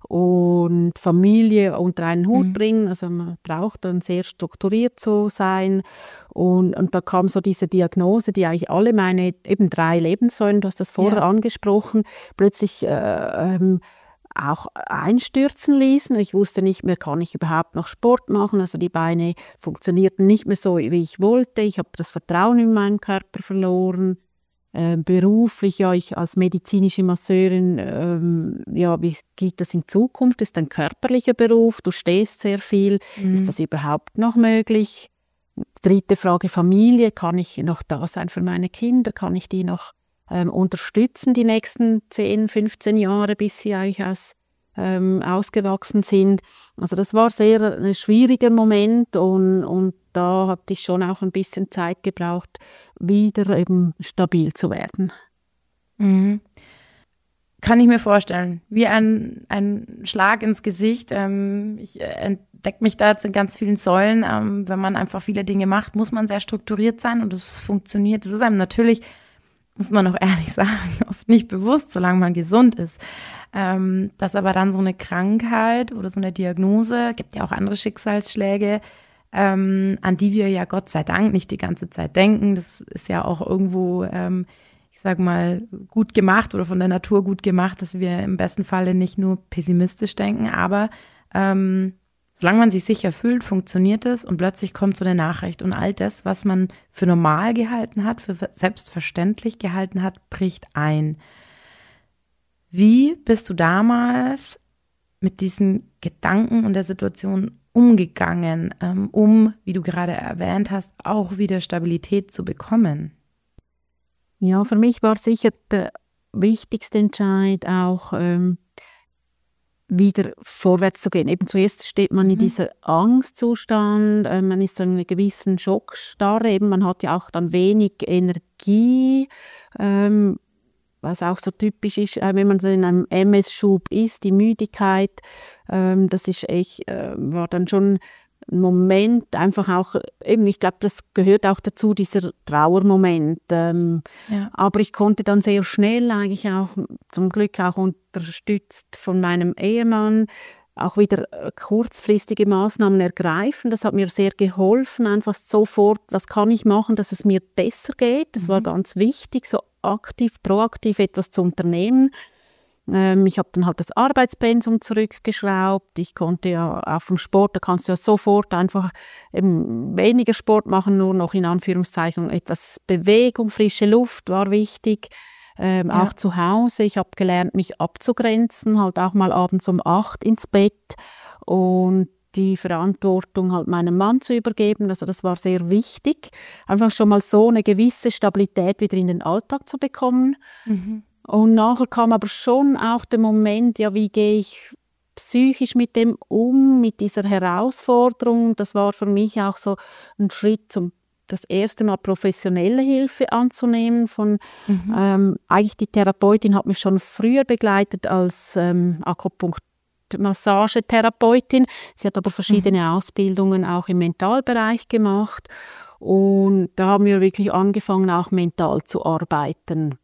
und Familie unter einen Hut mhm. bringen. Also man braucht dann sehr strukturiert zu sein. Und, und da kam so diese Diagnose, die eigentlich alle meine eben drei Lebenssäulen, du hast das vorher ja. angesprochen, plötzlich äh, ähm, auch einstürzen ließen. Ich wusste nicht mehr, kann ich überhaupt noch Sport machen? Also die Beine funktionierten nicht mehr so, wie ich wollte. Ich habe das Vertrauen in meinen Körper verloren. Äh, beruflich, ja, ich als medizinische Masseurin, ähm, ja, wie geht das in Zukunft? Das ist ein körperlicher Beruf, du stehst sehr viel. Mhm. Ist das überhaupt noch möglich? Dritte Frage, Familie. Kann ich noch da sein für meine Kinder? Kann ich die noch ähm, unterstützen die nächsten zehn, fünfzehn Jahre, bis sie eigentlich aus, ähm, ausgewachsen sind. Also das war sehr ein schwieriger Moment und, und da hatte ich schon auch ein bisschen Zeit gebraucht, wieder eben stabil zu werden. Mhm. Kann ich mir vorstellen, wie ein, ein Schlag ins Gesicht. Ähm, ich entdecke mich da jetzt in ganz vielen Säulen. Ähm, wenn man einfach viele Dinge macht, muss man sehr strukturiert sein und es funktioniert. Das ist einem natürlich, muss man auch ehrlich sagen, oft nicht bewusst, solange man gesund ist. Ähm, dass aber dann so eine Krankheit oder so eine Diagnose, gibt ja auch andere Schicksalsschläge, ähm, an die wir ja Gott sei Dank nicht die ganze Zeit denken. Das ist ja auch irgendwo ähm, ich sag mal, gut gemacht oder von der Natur gut gemacht, dass wir im besten Falle nicht nur pessimistisch denken, aber ähm, solange man sich sicher fühlt, funktioniert es und plötzlich kommt so eine Nachricht und all das, was man für normal gehalten hat, für selbstverständlich gehalten hat, bricht ein. Wie bist du damals mit diesen Gedanken und der Situation umgegangen, ähm, um, wie du gerade erwähnt hast, auch wieder Stabilität zu bekommen? Ja, für mich war sicher der wichtigste Entscheid auch, ähm, wieder vorwärts zu gehen. Eben zuerst steht man mhm. in dieser Angstzustand, äh, man ist so in einer gewissen Schockstarre, eben man hat ja auch dann wenig Energie, ähm, was auch so typisch ist, äh, wenn man so in einem M S-Schub ist, die Müdigkeit, ähm, das ist echt, äh, war dann schon ein Moment, einfach auch, eben, ich glaube, das gehört auch dazu, dieser Trauermoment. Ähm, ja. Aber ich konnte dann sehr schnell eigentlich auch, zum Glück auch unterstützt von meinem Ehemann, auch wieder kurzfristige Maßnahmen ergreifen. Das hat mir sehr geholfen, einfach sofort, was kann ich machen, dass es mir besser geht. Das mhm. war ganz wichtig, so aktiv, proaktiv etwas zu unternehmen. Ähm, ich habe dann halt das Arbeitspensum zurückgeschraubt. Ich konnte ja auch vom Sport, da kannst du ja sofort einfach eben weniger Sport machen, nur noch in Anführungszeichen etwas Bewegung, frische Luft war wichtig. Ähm, ja. Auch zu Hause, ich habe gelernt, mich abzugrenzen, halt auch mal abends um acht ins Bett und die Verantwortung halt meinem Mann zu übergeben. Also das war sehr wichtig, einfach schon mal so eine gewisse Stabilität wieder in den Alltag zu bekommen. Mhm. Und nachher kam aber schon auch der Moment, ja, wie gehe ich psychisch mit dem um, mit dieser Herausforderung. Das war für mich auch so ein Schritt, zum das erste Mal professionelle Hilfe anzunehmen. Von, mhm. ähm, eigentlich die Therapeutin hat mich schon früher begleitet als ähm, Akupunktur-Massagetherapeutin. Sie hat aber verschiedene mhm. Ausbildungen auch im Mentalbereich gemacht. Und da haben wir wirklich angefangen, auch mental zu arbeiten.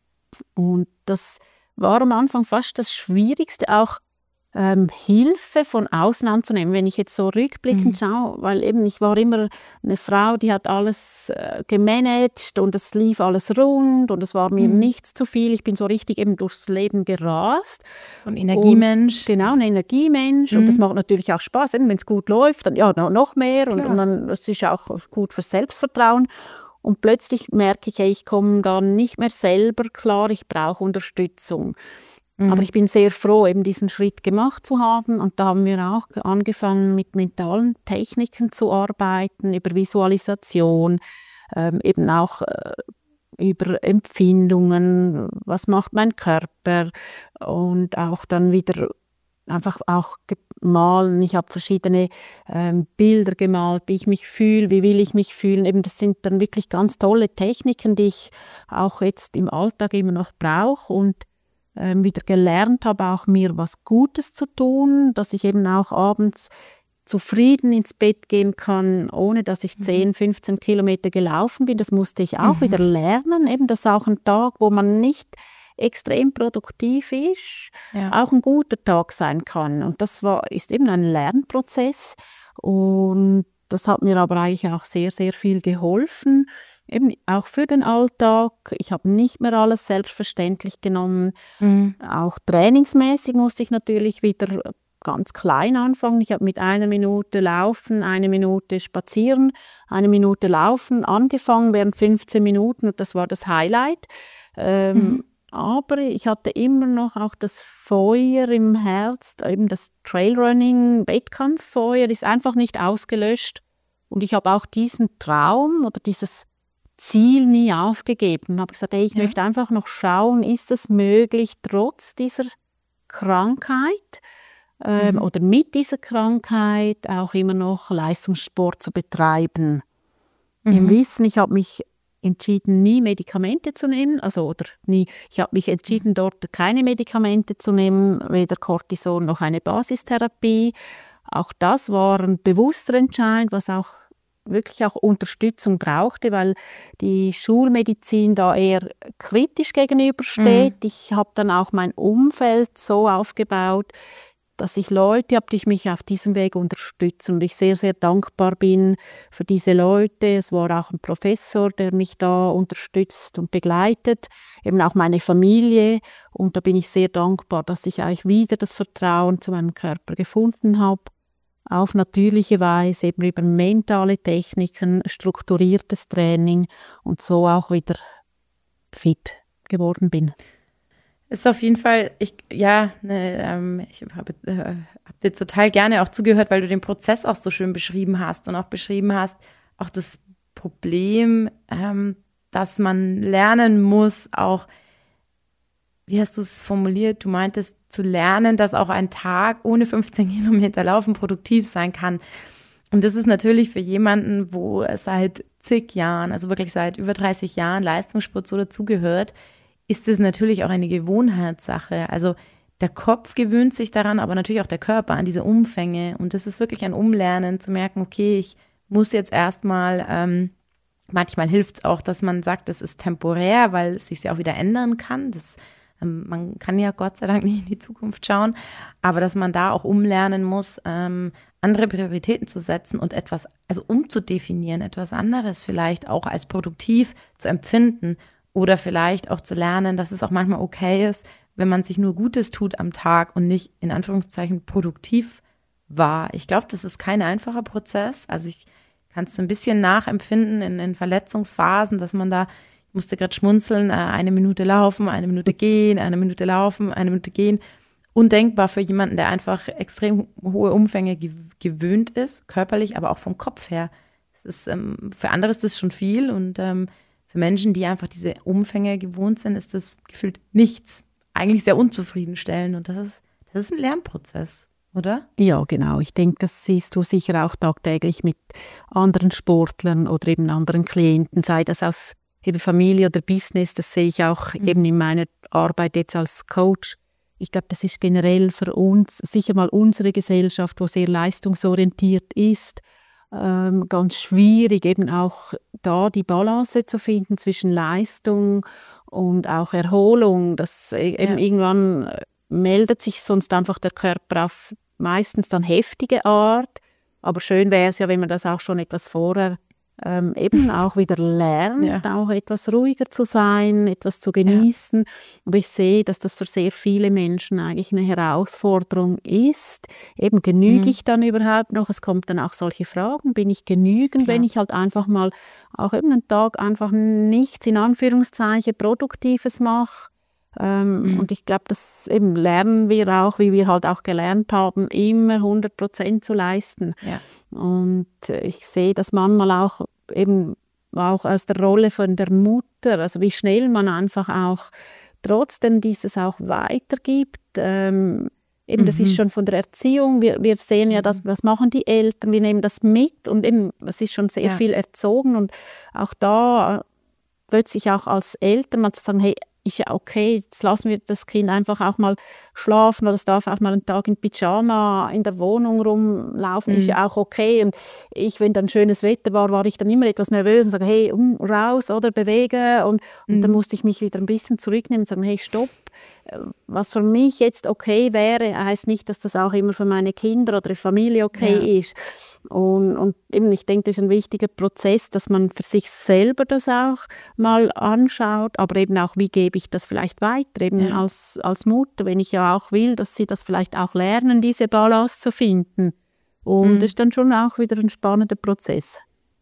Und das war am Anfang fast das Schwierigste, auch ähm, Hilfe von außen anzunehmen, wenn ich jetzt so rückblickend mhm. schaue, weil eben ich war immer eine Frau, die hat alles äh, gemanagt und es lief alles rund und es war mir mhm. nichts zu viel. Ich bin so richtig eben durchs Leben gerast. Ein Energiemensch. Und, genau, ein Energiemensch mhm. und das macht natürlich auch Spaß, wenn es gut läuft, dann ja, noch mehr und, und dann das ist auch gut fürs Selbstvertrauen. Und plötzlich merke ich, ich komme dann nicht mehr selber klar, ich brauche Unterstützung. Mhm. Aber ich bin sehr froh, eben diesen Schritt gemacht zu haben. Und da haben wir auch angefangen, mit mentalen Techniken zu arbeiten, über Visualisation, ähm, eben auch äh, über Empfindungen, was macht mein Körper und auch dann wieder einfach auch malen. Ich habe verschiedene ähm, Bilder gemalt, wie ich mich fühle, wie will ich mich fühlen. Eben, das sind dann wirklich ganz tolle Techniken, die ich auch jetzt im Alltag immer noch brauche und ähm, wieder gelernt habe, auch mir was Gutes zu tun, dass ich eben auch abends zufrieden ins Bett gehen kann, ohne dass ich mhm. zehn, fünfzehn Kilometer gelaufen bin. Das musste ich auch mhm. wieder lernen. Eben, das ist auch ein Tag, wo man nicht extrem produktiv ist, ja. auch ein guter Tag sein kann. Und das war, ist eben ein Lernprozess und das hat mir aber eigentlich auch sehr, sehr viel geholfen, eben auch für den Alltag. Ich habe nicht mehr alles selbstverständlich genommen. Mhm. Auch trainingsmäßig musste ich natürlich wieder ganz klein anfangen. Ich habe mit einer Minute Laufen, eine Minute Spazieren, eine Minute Laufen angefangen während fünfzehn Minuten und das war das Highlight. Ähm, mhm. Aber ich hatte immer noch auch das Feuer im Herz, eben das Trailrunning-Wettkampffeuer ist einfach nicht ausgelöscht. Und ich habe auch diesen Traum oder dieses Ziel nie aufgegeben. Ich habe gesagt, ey, ich ja. möchte einfach noch schauen, ist es möglich, trotz dieser Krankheit ähm, mhm. oder mit dieser Krankheit auch immer noch Leistungssport zu betreiben. Mhm. Im Wissen, ich habe mich entschieden, nie Medikamente zu nehmen, also oder nie, ich habe mich entschieden, dort keine Medikamente zu nehmen, weder Cortison noch eine Basistherapie. Auch das war ein bewusster Entscheid, was auch wirklich auch Unterstützung brauchte, weil die Schulmedizin da eher kritisch gegenübersteht. Mhm. Ich habe dann auch mein Umfeld so aufgebaut, dass ich Leute habe, die mich auf diesem Weg unterstützen und ich sehr, sehr dankbar bin für diese Leute. Es war auch ein Professor, der mich da unterstützt und begleitet, eben auch meine Familie und da bin ich sehr dankbar, dass ich eigentlich wieder das Vertrauen zu meinem Körper gefunden habe, auf natürliche Weise, eben über mentale Techniken, strukturiertes Training und so auch wieder fit geworden bin. Ist auf jeden Fall, ich ja, ne, ähm, ich habe äh, hab dir total gerne auch zugehört, weil du den Prozess auch so schön beschrieben hast und auch beschrieben hast, auch das Problem, ähm, dass man lernen muss, auch, wie hast du es formuliert, du meintest zu lernen, dass auch ein Tag ohne fünfzehn Kilometer Laufen produktiv sein kann. Und das ist natürlich für jemanden, wo es seit zig Jahren, also wirklich seit über dreißig Jahren Leistungssport so dazugehört, ist es natürlich auch eine Gewohnheitssache. Also der Kopf gewöhnt sich daran, aber natürlich auch der Körper an diese Umfänge. Und das ist wirklich ein Umlernen, zu merken, okay, ich muss jetzt erstmal, ähm, manchmal hilft es auch, dass man sagt, das ist temporär, weil es sich ja auch wieder ändern kann. Das, ähm, man kann ja Gott sei Dank nicht in die Zukunft schauen, aber dass man da auch umlernen muss, ähm, andere Prioritäten zu setzen und etwas, also umzudefinieren, etwas anderes vielleicht auch als produktiv zu empfinden. Oder vielleicht auch zu lernen, dass es auch manchmal okay ist, wenn man sich nur Gutes tut am Tag und nicht in Anführungszeichen produktiv war. Ich glaube, das ist kein einfacher Prozess. Also ich kann es so ein bisschen nachempfinden in, in Verletzungsphasen, dass man da, ich musste gerade schmunzeln, eine Minute laufen, eine Minute gehen, eine Minute laufen, eine Minute gehen. Undenkbar für jemanden, der einfach extrem hohe Umfänge gewöhnt ist, körperlich, aber auch vom Kopf her. Es ist, ähm, für andere ist das schon viel und ähm, für Menschen, die einfach diese Umfänge gewohnt sind, ist das gefühlt nichts. Eigentlich sehr unzufriedenstellend. Und das ist, das ist ein Lernprozess, oder? Ja, genau. Ich denke, das siehst du sicher auch tagtäglich mit anderen Sportlern oder eben anderen Klienten, sei das aus eben Familie oder Business. Das sehe ich auch mhm. eben in meiner Arbeit jetzt als Coach. Ich glaube, das ist generell für uns, sicher mal unsere Gesellschaft, wo sehr leistungsorientiert ist, Ähm, ganz schwierig, eben auch da die Balance zu finden zwischen Leistung und auch Erholung. Das eben ja. Irgendwann meldet sich sonst einfach der Körper auf meistens dann heftige Art. Aber schön wäre es ja, wenn man das auch schon etwas vorher ähm, eben auch wieder lernt, ja. auch etwas ruhiger zu sein, etwas zu genießen. Ja. Aber ich sehe, dass das für sehr viele Menschen eigentlich eine Herausforderung ist. Eben, genüge mhm. ich dann überhaupt noch? Es kommt dann auch solche Fragen, bin ich genügend, Klar. wenn ich halt einfach mal auch eben einen Tag einfach nichts, in Anführungszeichen, Produktives mache? Ähm, mhm. Und ich glaube, das eben lernen wir auch, wie wir halt auch gelernt haben, immer hundert Prozent zu leisten. Ja. Und ich sehe das manchmal auch eben auch aus der Rolle von der Mutter, also wie schnell man einfach auch trotzdem dieses auch weitergibt. Ähm, eben mhm. das ist schon von der Erziehung, wir, wir sehen ja, das, was machen die Eltern, wir nehmen das mit und eben, es ist schon sehr ja. viel erzogen und auch da plötzlich auch als Eltern mal zu sagen, hey, ist ja okay, jetzt lassen wir das Kind einfach auch mal schlafen oder es darf auch mal einen Tag in Pyjama in der Wohnung rumlaufen, mhm. ist ja auch okay. Und ich, wenn dann schönes Wetter war, war ich dann immer etwas nervös und sage, hey, um, raus oder bewege. Und, und mhm. dann musste ich mich wieder ein bisschen zurücknehmen und sagen, hey, stopp. Was für mich jetzt okay wäre, heißt nicht, dass das auch immer für meine Kinder oder die Familie okay ja. ist. Und, und eben, ich denke, das ist ein wichtiger Prozess, dass man für sich selber das auch mal anschaut, aber eben auch, wie gebe ich das vielleicht weiter, eben ja. als, als Mutter, wenn ich ja auch will, dass sie das vielleicht auch lernen, diese Balance zu finden. Und mhm. das ist dann schon auch wieder ein spannender Prozess.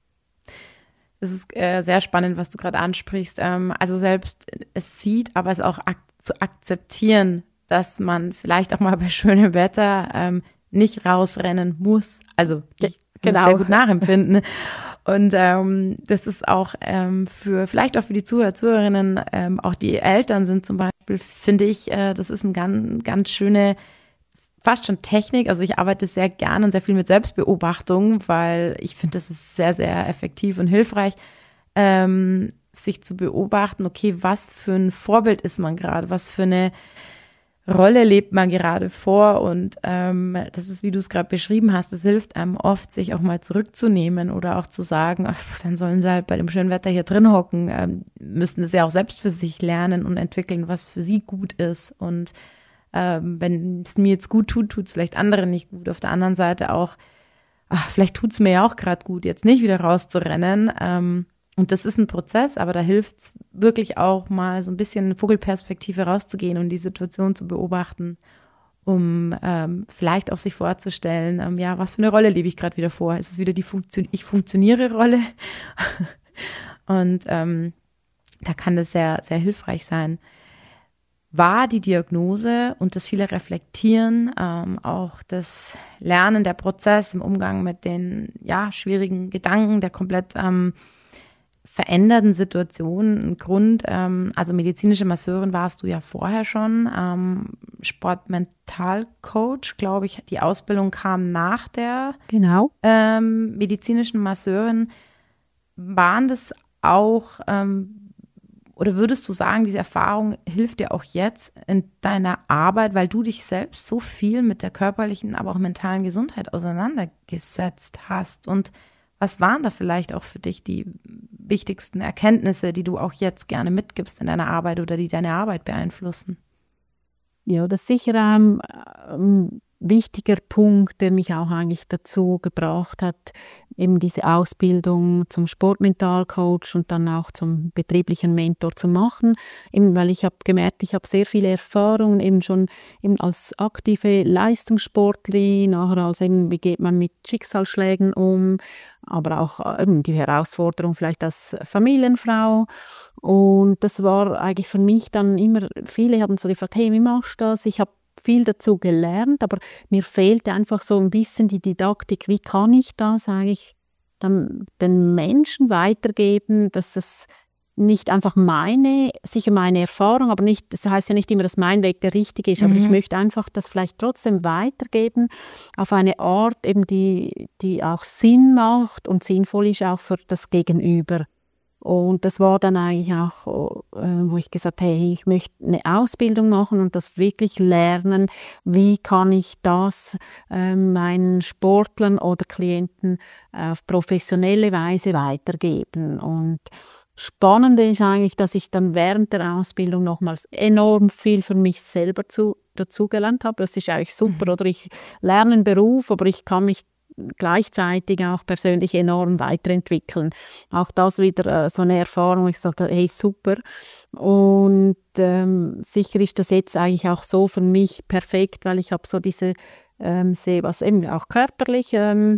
Es ist äh, sehr spannend, was du gerade ansprichst. Ähm, also selbst es sieht, aber es auch ak- zu akzeptieren, dass man vielleicht auch mal bei schönem Wetter ähm, nicht rausrennen muss. Also ich genau. kann das sehr gut nachempfinden. Und ähm, das ist auch ähm, für, vielleicht auch für die Zuhörer, Zuhörerinnen, ähm, auch die Eltern sind zum Beispiel, finde ich, äh, das ist eine ganz, ganz schöne, fast schon Technik. Also ich arbeite sehr gerne und sehr viel mit Selbstbeobachtung, weil ich finde, das ist sehr, sehr effektiv und hilfreich, ähm, sich zu beobachten, okay, was für ein Vorbild ist man gerade, was für eine Rolle lebt man gerade vor, und ähm, das ist, wie du es gerade beschrieben hast, es hilft einem oft, sich auch mal zurückzunehmen oder auch zu sagen, ach, dann sollen sie halt bei dem schönen Wetter hier drin hocken, ähm, müssen es ja auch selbst für sich lernen und entwickeln, was für sie gut ist, und ähm, wenn es mir jetzt gut tut, tut es vielleicht anderen nicht gut. Auf der anderen Seite auch, ach, vielleicht tut es mir ja auch gerade gut, jetzt nicht wieder rauszurennen, ähm, und das ist ein Prozess, aber da hilft es wirklich auch mal so ein bisschen in Vogelperspektive rauszugehen und die Situation zu beobachten, um ähm, vielleicht auch sich vorzustellen, ähm, ja, was für eine Rolle lebe ich gerade wieder vor? Ist es wieder die Funktion- ich funktioniere Rolle? Und ähm, da kann das sehr, sehr hilfreich sein. War die Diagnose und das viele Reflektieren, ähm, auch das Lernen, der Prozess im Umgang mit den ja schwierigen Gedanken, der komplett ähm, veränderten Situation ein Grund, ähm, also medizinische Masseurin warst du ja vorher schon, ähm, Sportmentalcoach, glaube ich, die Ausbildung kam nach der Genau. ähm, medizinischen Masseurin. Waren das auch, ähm, oder würdest du sagen, diese Erfahrung hilft dir auch jetzt in deiner Arbeit, weil du dich selbst so viel mit der körperlichen, aber auch mentalen Gesundheit auseinandergesetzt hast? Und was waren da vielleicht auch für dich die wichtigsten Erkenntnisse, die du auch jetzt gerne mitgibst in deiner Arbeit oder die deine Arbeit beeinflussen? Ja, das ist sicher ein ähm, wichtiger Punkt, der mich auch eigentlich dazu gebracht hat, eben diese Ausbildung zum Sportmentalcoach und dann auch zum betrieblichen Mentor zu machen, eben weil ich habe gemerkt, ich habe sehr viele Erfahrungen eben schon eben als aktive Leistungssportlerin, nachher als eben, wie geht man mit Schicksalsschlägen um, aber auch eben die Herausforderung vielleicht als Familienfrau. Und das war eigentlich für mich dann immer, viele haben so gefragt, hey, wie machst du das? Ich habe viel dazu gelernt, aber mir fehlte einfach so ein bisschen die Didaktik. Wie kann ich das eigentlich dann den Menschen weitergeben, dass es nicht einfach meine, sicher meine Erfahrung, aber nicht, das heißt ja nicht immer, dass mein Weg der richtige ist, mhm. aber ich möchte einfach das vielleicht trotzdem weitergeben auf eine Art, eben die, die auch Sinn macht und sinnvoll ist auch für das Gegenüber. Und das war dann eigentlich auch, äh, wo ich gesagt habe, hey, ich möchte eine Ausbildung machen und das wirklich lernen, wie kann ich das äh, meinen Sportlern oder Klienten auf professionelle Weise weitergeben. Und Spannend ist eigentlich, dass ich dann während der Ausbildung nochmals enorm viel für mich selber zu, dazugelernt habe. Das ist eigentlich super, mhm. oder? Ich lerne einen Beruf, aber ich kann mich gleichzeitig auch persönlich enorm weiterentwickeln. Auch das wieder äh, so eine Erfahrung, wo ich sage, hey, super. Und ähm, sicher ist das jetzt eigentlich auch so für mich perfekt, weil ich habe so diese, ähm, sehe, was eben auch körperlich ähm,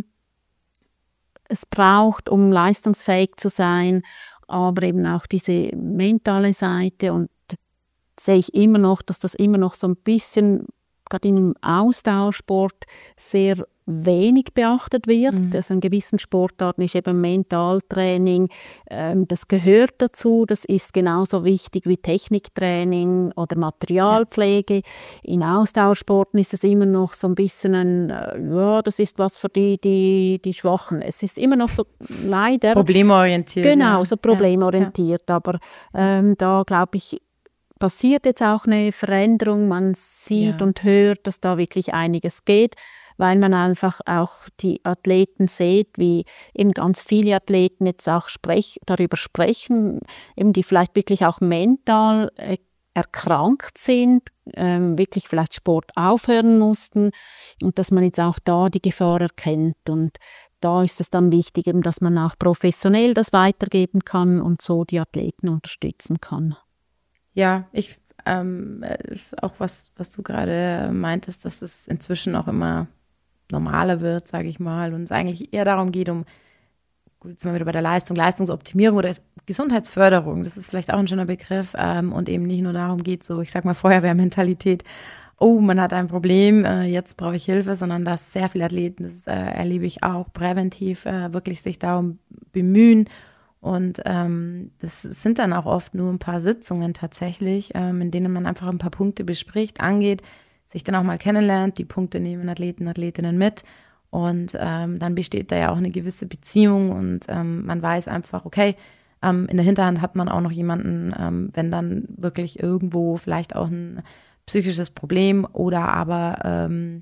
es braucht, um leistungsfähig zu sein, aber eben auch diese mentale Seite, und sehe ich immer noch, dass das immer noch so ein bisschen, gerade im Ausdauersport, sehr wenig beachtet wird. Mhm. Also in gewissen Sportarten ist eben Mentaltraining, ähm, das gehört dazu, das ist genauso wichtig wie Techniktraining oder Materialpflege. Ja. In Ausdauersporten ist es immer noch so ein bisschen ein, äh, ja, das ist was für die, die, die Schwachen. Es ist immer noch so leider... Problemorientiert. Genau, ja. so problemorientiert. Ja. Aber ähm, da glaube ich, passiert jetzt auch eine Veränderung. Man sieht ja. und hört, dass da wirklich einiges geht, weil man einfach auch die Athleten sieht, wie eben ganz viele Athleten jetzt auch sprech, darüber sprechen, eben die vielleicht wirklich auch mental äh, erkrankt sind, ähm, wirklich vielleicht Sport aufhören mussten, und dass man jetzt auch da die Gefahr erkennt. Und da ist es dann wichtig, eben, dass man auch professionell das weitergeben kann und so die Athleten unterstützen kann. Ja, ich ähm, ist auch was, was du gerade meintest, dass es inzwischen auch immer normaler wird, sage ich mal, und es eigentlich eher darum geht, um, gut, jetzt sind wir wieder bei der Leistung, Leistungsoptimierung oder Gesundheitsförderung, das ist vielleicht auch ein schöner Begriff, ähm, und eben nicht nur darum geht, so, ich sag mal, Feuerwehrmentalität oh, man hat ein Problem, äh, jetzt brauche ich Hilfe, sondern dass sehr viele Athleten, das äh, erlebe ich auch, präventiv äh, wirklich sich darum bemühen. Und ähm, das sind dann auch oft nur ein paar Sitzungen tatsächlich, ähm, in denen man einfach ein paar Punkte bespricht, angeht, sich dann auch mal kennenlernt, die Punkte nehmen Athleten, Athletinnen mit. Und ähm, dann besteht da ja auch eine gewisse Beziehung und ähm, man weiß einfach, okay, ähm, in der Hinterhand hat man auch noch jemanden, ähm, wenn dann wirklich irgendwo vielleicht auch ein psychisches Problem oder aber ähm,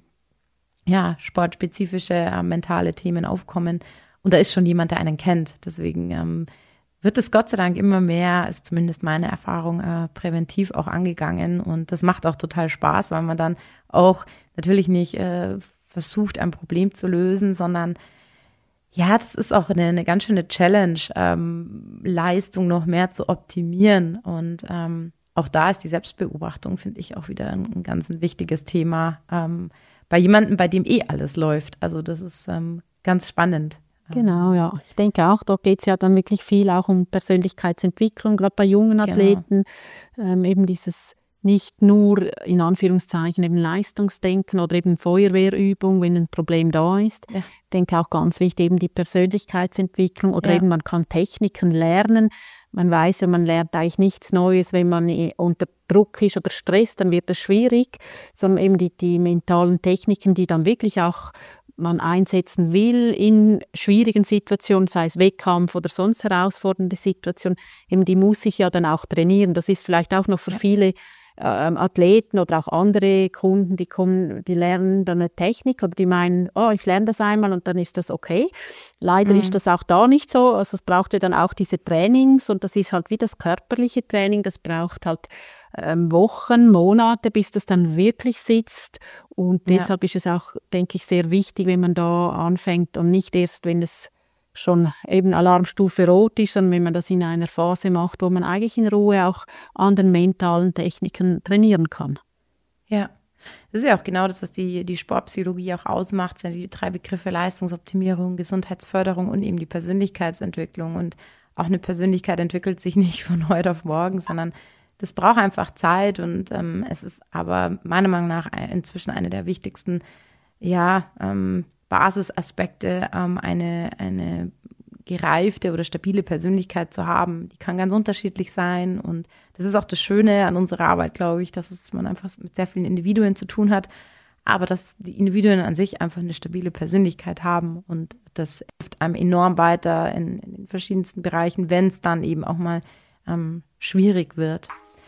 ja sportspezifische äh, mentale Themen aufkommen. Und da ist schon jemand, der einen kennt. Deswegen ähm, wird es Gott sei Dank immer mehr, ist zumindest meine Erfahrung, äh, präventiv auch angegangen. Und das macht auch total Spaß, weil man dann auch natürlich nicht äh, versucht, ein Problem zu lösen, sondern ja, das ist auch eine, eine ganz schöne Challenge, ähm, Leistung noch mehr zu optimieren. Und ähm, auch da ist die Selbstbeobachtung, finde ich, auch wieder ein, ein ganz ein wichtiges Thema ähm, bei jemandem, bei dem eh alles läuft. Also das ist ähm, ganz spannend. Genau, ja. Ich denke auch, dort geht es ja dann wirklich viel auch um Persönlichkeitsentwicklung, gerade bei jungen Athleten, genau. ähm, eben dieses nicht nur in Anführungszeichen eben Leistungsdenken oder eben Feuerwehrübung, wenn ein Problem da ist. Ja. Ich denke auch ganz wichtig eben die Persönlichkeitsentwicklung oder ja. eben man kann Techniken lernen. Man weiß ja, man lernt eigentlich nichts Neues, wenn man unter Druck ist oder Stress, dann wird es schwierig, sondern eben die, die mentalen Techniken, die dann wirklich auch man einsetzen will in schwierigen Situationen, sei es Wettkampf oder sonst herausfordernde Situationen, eben die muss ich ja dann auch trainieren. Das ist vielleicht auch noch für ja. viele ähm, Athleten oder auch andere Kunden, die kommen, die lernen dann eine Technik oder die meinen, oh, ich lerne das einmal und dann ist das okay. Leider mhm. ist das auch da nicht so. Also es braucht ja dann auch diese Trainings und das ist halt wie das körperliche Training, das braucht halt ähm, Wochen, Monate, bis das dann wirklich sitzt. Und deshalb ja. ist es auch, denke ich, sehr wichtig, wenn man da anfängt und nicht erst, wenn es schon eben Alarmstufe rot ist, sondern wenn man das in einer Phase macht, wo man eigentlich in Ruhe auch an den mentalen Techniken trainieren kann. Ja, das ist ja auch genau das, was die, die Sportpsychologie auch ausmacht, sind die drei Begriffe Leistungsoptimierung, Gesundheitsförderung und eben die Persönlichkeitsentwicklung. Und auch eine Persönlichkeit entwickelt sich nicht von heute auf morgen, sondern das braucht einfach Zeit und ähm, es ist aber meiner Meinung nach inzwischen eine der wichtigsten ja, ähm, Basisaspekte, ähm, eine, eine gereifte oder stabile Persönlichkeit zu haben. Die kann ganz unterschiedlich sein und das ist auch das Schöne an unserer Arbeit, glaube ich, dass es, man einfach mit sehr vielen Individuen zu tun hat, aber dass die Individuen an sich einfach eine stabile Persönlichkeit haben und das hilft einem enorm weiter in, in den verschiedensten Bereichen, wenn es dann eben auch mal ähm, schwierig wird.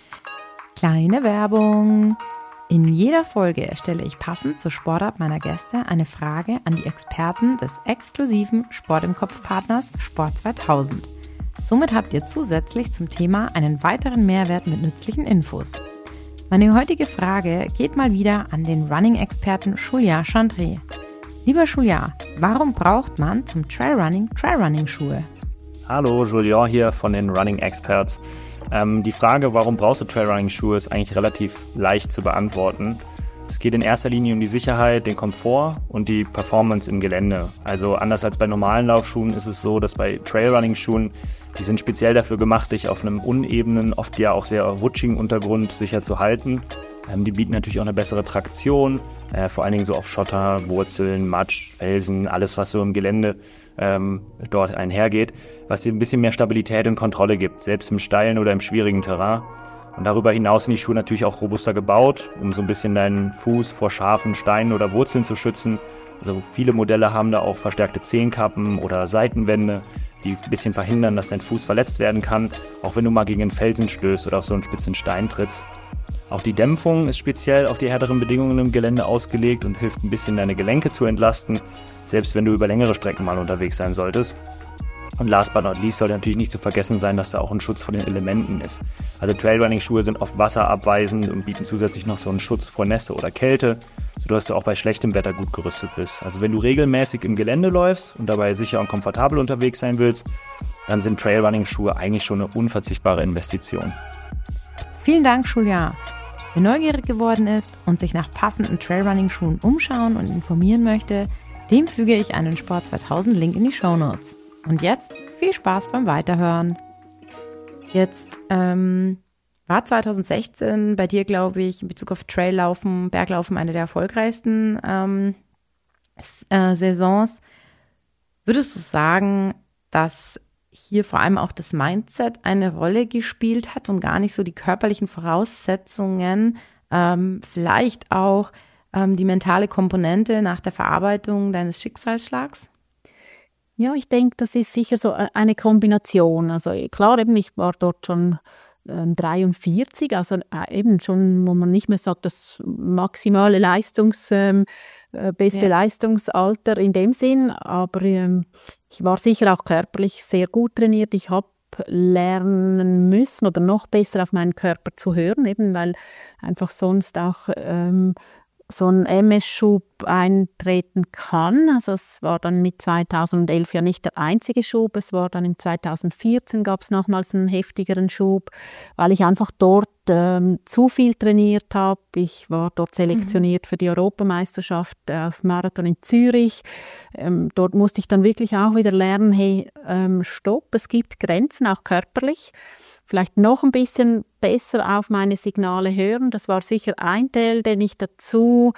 Kleine Werbung. In jeder Folge stelle ich passend zur Sportart meiner Gäste eine Frage an die Experten des exklusiven Sport im Kopf-Partners Sport zweitausend. Somit habt ihr zusätzlich zum Thema einen weiteren Mehrwert mit nützlichen Infos. Meine heutige Frage geht mal wieder an den Running-Experten Julien Chandré. Lieber Julien, warum braucht man zum Trailrunning Trailrunning-Schuhe? Hallo, Julien hier von den Running Experts. Ähm, die Frage, warum brauchst du Trailrunning-Schuhe, ist eigentlich relativ leicht zu beantworten. Es geht in erster Linie um die Sicherheit, den Komfort und die Performance im Gelände. Also anders als bei normalen Laufschuhen ist es so, dass bei Trailrunning-Schuhen, die sind speziell dafür gemacht, dich auf einem unebenen, oft ja auch sehr rutschigen Untergrund sicher zu halten. Ähm, die bieten natürlich auch eine bessere Traktion, äh, vor allen Dingen so auf Schotter, Wurzeln, Matsch, Felsen, alles was so im Gelände ähm, dort einhergeht, was dir ein bisschen mehr Stabilität und Kontrolle gibt, selbst im steilen oder im schwierigen Terrain. Und darüber hinaus sind die Schuhe natürlich auch robuster gebaut, um so ein bisschen deinen Fuß vor scharfen Steinen oder Wurzeln zu schützen. Also viele Modelle haben da auch verstärkte Zehenkappen oder Seitenwände, die ein bisschen verhindern, dass dein Fuß verletzt werden kann, auch wenn du mal gegen einen Felsen stößt oder auf so einen spitzen Stein trittst. Auch die Dämpfung ist speziell auf die härteren Bedingungen im Gelände ausgelegt und hilft ein bisschen deine Gelenke zu entlasten, selbst wenn du über längere Strecken mal unterwegs sein solltest. Und last but not least sollte natürlich nicht zu vergessen sein, dass da auch ein Schutz vor den Elementen ist. Also Trailrunning-Schuhe sind oft wasserabweisend und bieten zusätzlich noch so einen Schutz vor Nässe oder Kälte, sodass du auch bei schlechtem Wetter gut gerüstet bist. Also wenn du regelmäßig im Gelände läufst und dabei sicher und komfortabel unterwegs sein willst, dann sind Trailrunning-Schuhe eigentlich schon eine unverzichtbare Investition. Vielen Dank, Julien. Wer neugierig geworden ist und sich nach passenden Trailrunning-Schuhen umschauen und informieren möchte, dem füge ich einen Sport zweitausend Link in die Shownotes. Und jetzt viel Spaß beim Weiterhören. Jetzt ähm, War zwanzig sechzehn bei dir, glaube ich, in Bezug auf Traillaufen, Berglaufen eine der erfolgreichsten ähm, äh, Saisons. Würdest du sagen, dass hier vor allem auch das Mindset eine Rolle gespielt hat und gar nicht so die körperlichen Voraussetzungen, ähm, vielleicht auch ähm, die mentale Komponente nach der Verarbeitung deines Schicksalsschlags? Ja, ich denke, das ist sicher so eine Kombination. Also klar, eben, ich war dort schon ähm, dreiundvierzig, also äh, eben schon, wo man nicht mehr sagt, das maximale Leistungs, ähm, äh, beste ja. Leistungsalter in dem Sinn, aber ähm, ich war sicher auch körperlich sehr gut trainiert. Ich habe lernen müssen oder noch besser auf meinen Körper zu hören, eben weil einfach sonst auch ähm, so ein M S-Schub eintreten kann. Also es war dann mit zweitausendelf ja nicht der einzige Schub, es war dann im zweitausendvierzehn gab es nochmals einen heftigeren Schub, weil ich einfach dort ähm, zu viel trainiert habe. Ich war dort selektioniert mhm. für die Europameisterschaft auf Marathon in Zürich. Ähm, dort musste ich dann wirklich auch wieder lernen, hey, ähm, stopp, es gibt Grenzen, auch körperlich. Vielleicht noch ein bisschen besser auf meine Signale hören. Das war sicher ein Teil, den ich dazu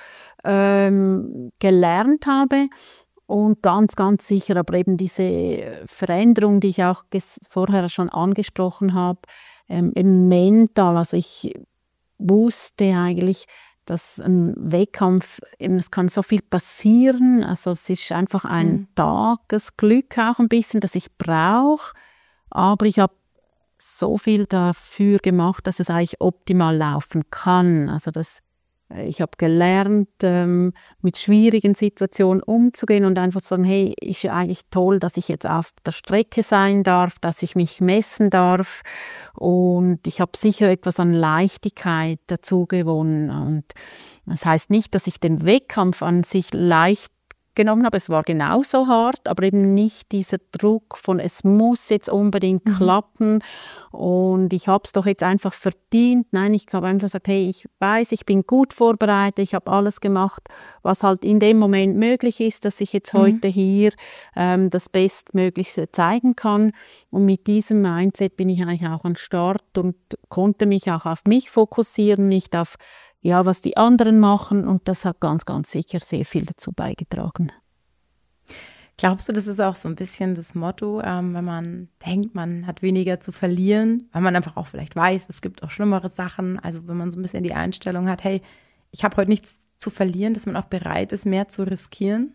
ähm, gelernt habe. Und ganz, ganz sicher aber eben diese Veränderung, die ich auch vorher schon angesprochen habe, ähm, eben mental. Also ich wusste eigentlich, dass ein Wettkampf, eben, es kann so viel passieren. Also es ist einfach ein mhm. Tagesglück auch ein bisschen, das ich brauche. Aber ich habe so viel dafür gemacht, dass es eigentlich optimal laufen kann. Also das, ich habe gelernt, ähm, mit schwierigen Situationen umzugehen und einfach zu sagen, hey, ist ja eigentlich toll, dass ich jetzt auf der Strecke sein darf, dass ich mich messen darf. Und ich habe sicher etwas an Leichtigkeit dazu gewonnen. Und das heißt nicht, dass ich den Wettkampf an sich leicht genommen habe. Es war genauso hart, aber eben nicht dieser Druck von, es muss jetzt unbedingt mhm. klappen und ich habe es doch jetzt einfach verdient. Nein, ich habe einfach gesagt, hey, ich weiß, ich bin gut vorbereitet, ich habe alles gemacht, was halt in dem Moment möglich ist, dass ich jetzt mhm. heute hier ähm, das Bestmöglichste zeigen kann. Und mit diesem Mindset bin ich eigentlich auch an den Start und konnte mich auch auf mich fokussieren, nicht auf ja, was die anderen machen, und das hat ganz, ganz sicher sehr viel dazu beigetragen. Glaubst du, das ist auch so ein bisschen das Motto, ähm, wenn man denkt, man hat weniger zu verlieren, weil man einfach auch vielleicht weiß, es gibt auch schlimmere Sachen, also wenn man so ein bisschen die Einstellung hat, hey, ich habe heute nichts zu verlieren, dass man auch bereit ist, mehr zu riskieren?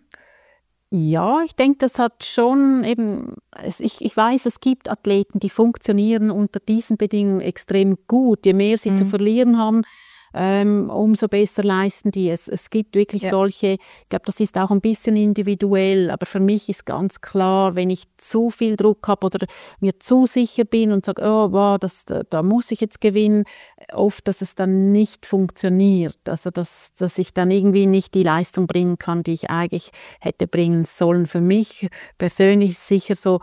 Ja, ich denke, das hat schon eben, ich, ich weiß, es gibt Athleten, die funktionieren unter diesen Bedingungen extrem gut. Je mehr sie mhm. zu verlieren haben, Ähm, umso besser leisten die es. Es gibt wirklich ja. solche, ich glaube, das ist auch ein bisschen individuell, aber für mich ist ganz klar, wenn ich zu viel Druck habe oder mir zu sicher bin und sage, oh, wow, das, da, da muss ich jetzt gewinnen, oft, dass es dann nicht funktioniert. Also, dass, dass ich dann irgendwie nicht die Leistung bringen kann, die ich eigentlich hätte bringen sollen. Für mich persönlich ist sicher so,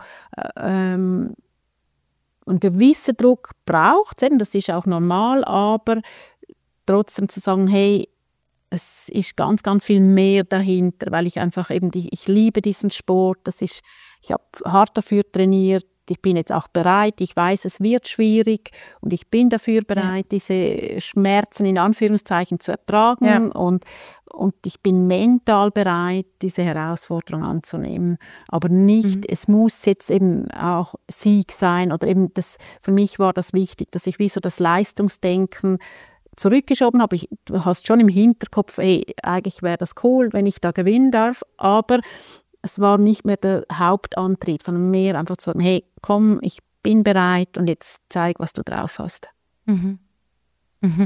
ähm, ein gewisser Druck braucht es, das ist auch normal, aber trotzdem zu sagen, hey, es ist ganz, ganz viel mehr dahinter, weil ich einfach eben, die, ich liebe diesen Sport, das ist, ich habe hart dafür trainiert, ich bin jetzt auch bereit, ich weiß, es wird schwierig und ich bin dafür bereit, ja. diese Schmerzen in Anführungszeichen zu ertragen ja. und, und ich bin mental bereit, diese Herausforderung anzunehmen. Aber nicht, mhm. es muss jetzt eben auch Sieg sein oder eben das, für mich war das wichtig, dass ich wie so das Leistungsdenken zurückgeschoben habe. Ich, du hast schon im Hinterkopf, ey, eigentlich wäre das cool, wenn ich da gewinnen darf, aber es war nicht mehr der Hauptantrieb, sondern mehr einfach zu sagen, hey, komm, ich bin bereit und jetzt zeig, was du drauf hast. Mhm. Mhm.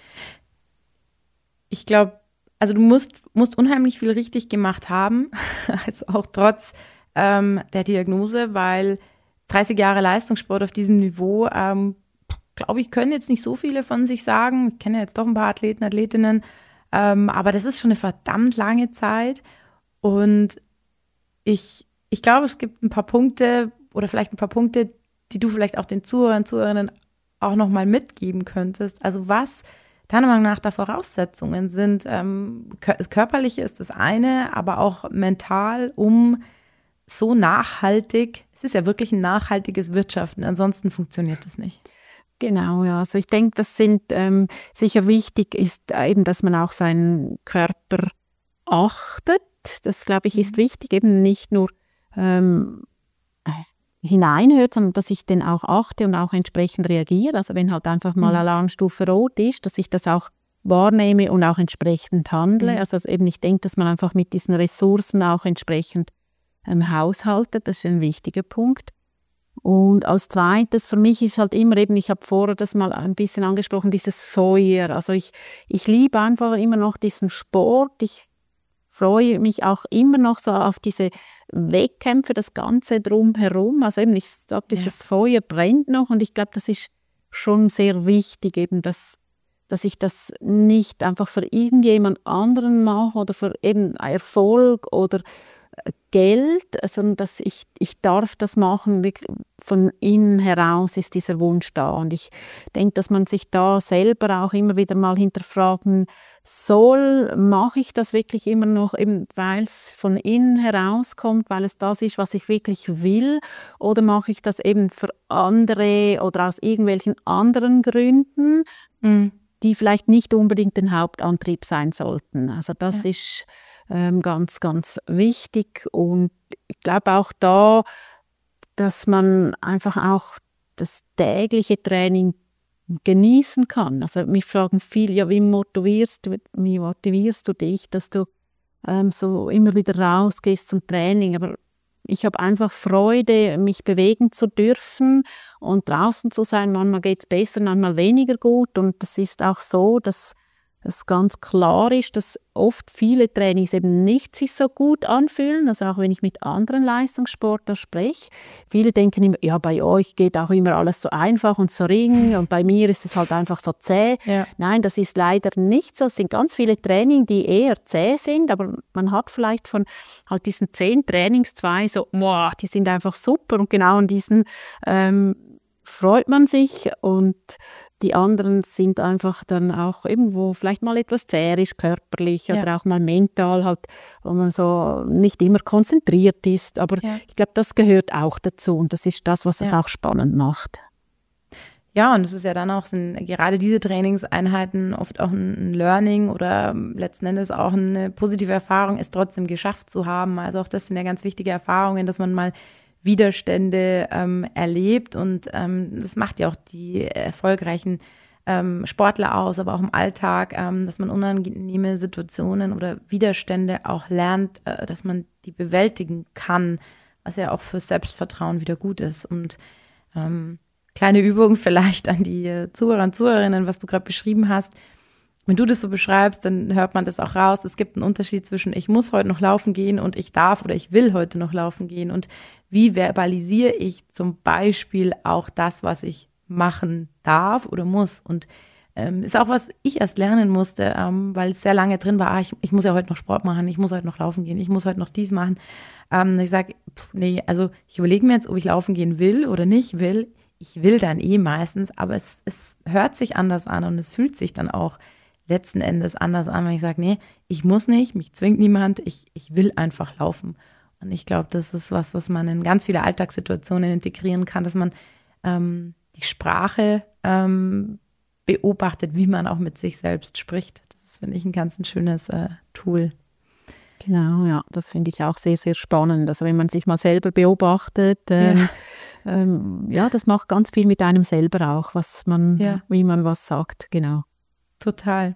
Ich glaube, also du musst, musst unheimlich viel richtig gemacht haben, also auch trotz ähm, der Diagnose, weil dreißig Jahre Leistungssport auf diesem Niveau, ähm, glaube ich, können jetzt nicht so viele von sich sagen. Ich kenne ja jetzt doch ein paar Athleten, Athletinnen, ähm, aber das ist schon eine verdammt lange Zeit. Und ich, ich glaube, es gibt ein paar Punkte oder vielleicht ein paar Punkte, die du vielleicht auch den Zuhörern, Zuhörerinnen auch nochmal mitgeben könntest. Also was deiner Meinung nach da Voraussetzungen sind. Ähm, das Körperliche ist das eine, aber auch mental, um so nachhaltig, es ist ja wirklich ein nachhaltiges Wirtschaften, ansonsten funktioniert das nicht. Genau, ja. Also ich denke, das sind ähm, sicher wichtig ist eben, dass man auch seinen Körper achtet. Das, glaube ich, ist wichtig, eben nicht nur ähm, hineinhört, sondern dass ich den auch achte und auch entsprechend reagiere. Also wenn halt einfach mal Mhm. Alarmstufe rot ist, dass ich das auch wahrnehme und auch entsprechend handle. Mhm. Also, also eben, ich denke, dass man einfach mit diesen Ressourcen auch entsprechend ähm, haushaltet. Das ist ein wichtiger Punkt. Und als Zweites, für mich ist halt immer eben, ich habe vorher das mal ein bisschen angesprochen, dieses Feuer. Also ich, ich liebe einfach immer noch diesen Sport. Ich freue mich auch immer noch so auf diese Wettkämpfe, das Ganze drumherum. Also eben, ich sage, dieses ja. Feuer brennt noch und ich glaube, das ist schon sehr wichtig, eben, dass, dass ich das nicht einfach für irgendjemand anderen mache oder für eben Erfolg oder Geld, sondern dass ich, ich darf das machen, wirklich von innen heraus ist dieser Wunsch da. Und ich denke, dass man sich da selber auch immer wieder mal hinterfragen soll, mache ich das wirklich immer noch, eben weil es von innen herauskommt, weil es das ist, was ich wirklich will, oder mache ich das eben für andere oder aus irgendwelchen anderen Gründen, mhm. die vielleicht nicht unbedingt den Hauptantrieb sein sollten. Also das ja. ist ähm, ganz, ganz wichtig. Und ich glaube auch da, dass man einfach auch das tägliche Training genießen kann. Also mich fragen viele, ja, wie motivierst du, wie motivierst du dich, dass du ähm, so immer wieder rausgehst zum Training. Aber ich habe einfach Freude, mich bewegen zu dürfen und draußen zu sein. Manchmal geht es besser, manchmal weniger gut. Und das ist auch so, dass es ganz klar ist, dass oft viele Trainings eben nicht sich so gut anfühlen, also auch wenn ich mit anderen Leistungssportlern spreche. Viele denken immer, ja, bei euch geht auch immer alles so einfach und so ring und bei mir ist es halt einfach so zäh. Ja. Nein, das ist leider nicht so. Es sind ganz viele Trainings, die eher zäh sind, aber man hat vielleicht von halt diesen zehn Trainings zwei so, boah, die sind einfach super und genau an diesen ähm, freut man sich und die anderen sind einfach dann auch irgendwo vielleicht mal etwas zährisch, körperlich ja. oder auch mal mental, halt, wo man so nicht immer konzentriert ist. Aber ja. ich glaube, das gehört auch dazu und das ist das, was ja. es auch spannend macht. Ja, und es ist ja dann auch, sind gerade diese Trainingseinheiten oft auch ein Learning oder letzten Endes auch eine positive Erfahrung, es trotzdem geschafft zu haben. Also auch das sind ja ganz wichtige Erfahrungen, dass man mal Widerstände ähm, erlebt und ähm, das macht ja auch die erfolgreichen ähm, Sportler aus, aber auch im Alltag, ähm, dass man unangenehme Situationen oder Widerstände auch lernt, äh, dass man die bewältigen kann, was ja auch für Selbstvertrauen wieder gut ist. Und ähm, kleine Übung vielleicht an die Zuhörer und Zuhörerinnen, was du gerade beschrieben hast. Wenn du das so beschreibst, dann hört man das auch raus. Es gibt einen Unterschied zwischen ich muss heute noch laufen gehen und ich darf oder ich will heute noch laufen gehen. Und wie verbalisiere ich zum Beispiel auch das, was ich machen darf oder muss? Und ähm, ist auch, was ich erst lernen musste, ähm, weil es sehr lange drin war, ah, ich, ich muss ja heute noch Sport machen, ich muss heute noch laufen gehen, ich muss heute noch dies machen. Ähm, ich sage, nee, also ich überlege mir jetzt, ob ich laufen gehen will oder nicht will. Ich will dann eh meistens, aber es, es hört sich anders an und es fühlt sich dann auch letzten Endes anders an, wenn ich sage, nee, ich muss nicht, mich zwingt niemand, ich, ich will einfach laufen. Und ich glaube, das ist was, was man in ganz viele Alltagssituationen integrieren kann, dass man ähm, die Sprache ähm, beobachtet, wie man auch mit sich selbst spricht. Das ist, finde ich, ein ganz ein schönes äh, Tool. Genau, ja, das finde ich auch sehr, sehr spannend. Also wenn man sich mal selber beobachtet, ähm, ja. Ähm, ja, das macht ganz viel mit einem selber auch, was man, ja. wie man was sagt, genau. Total.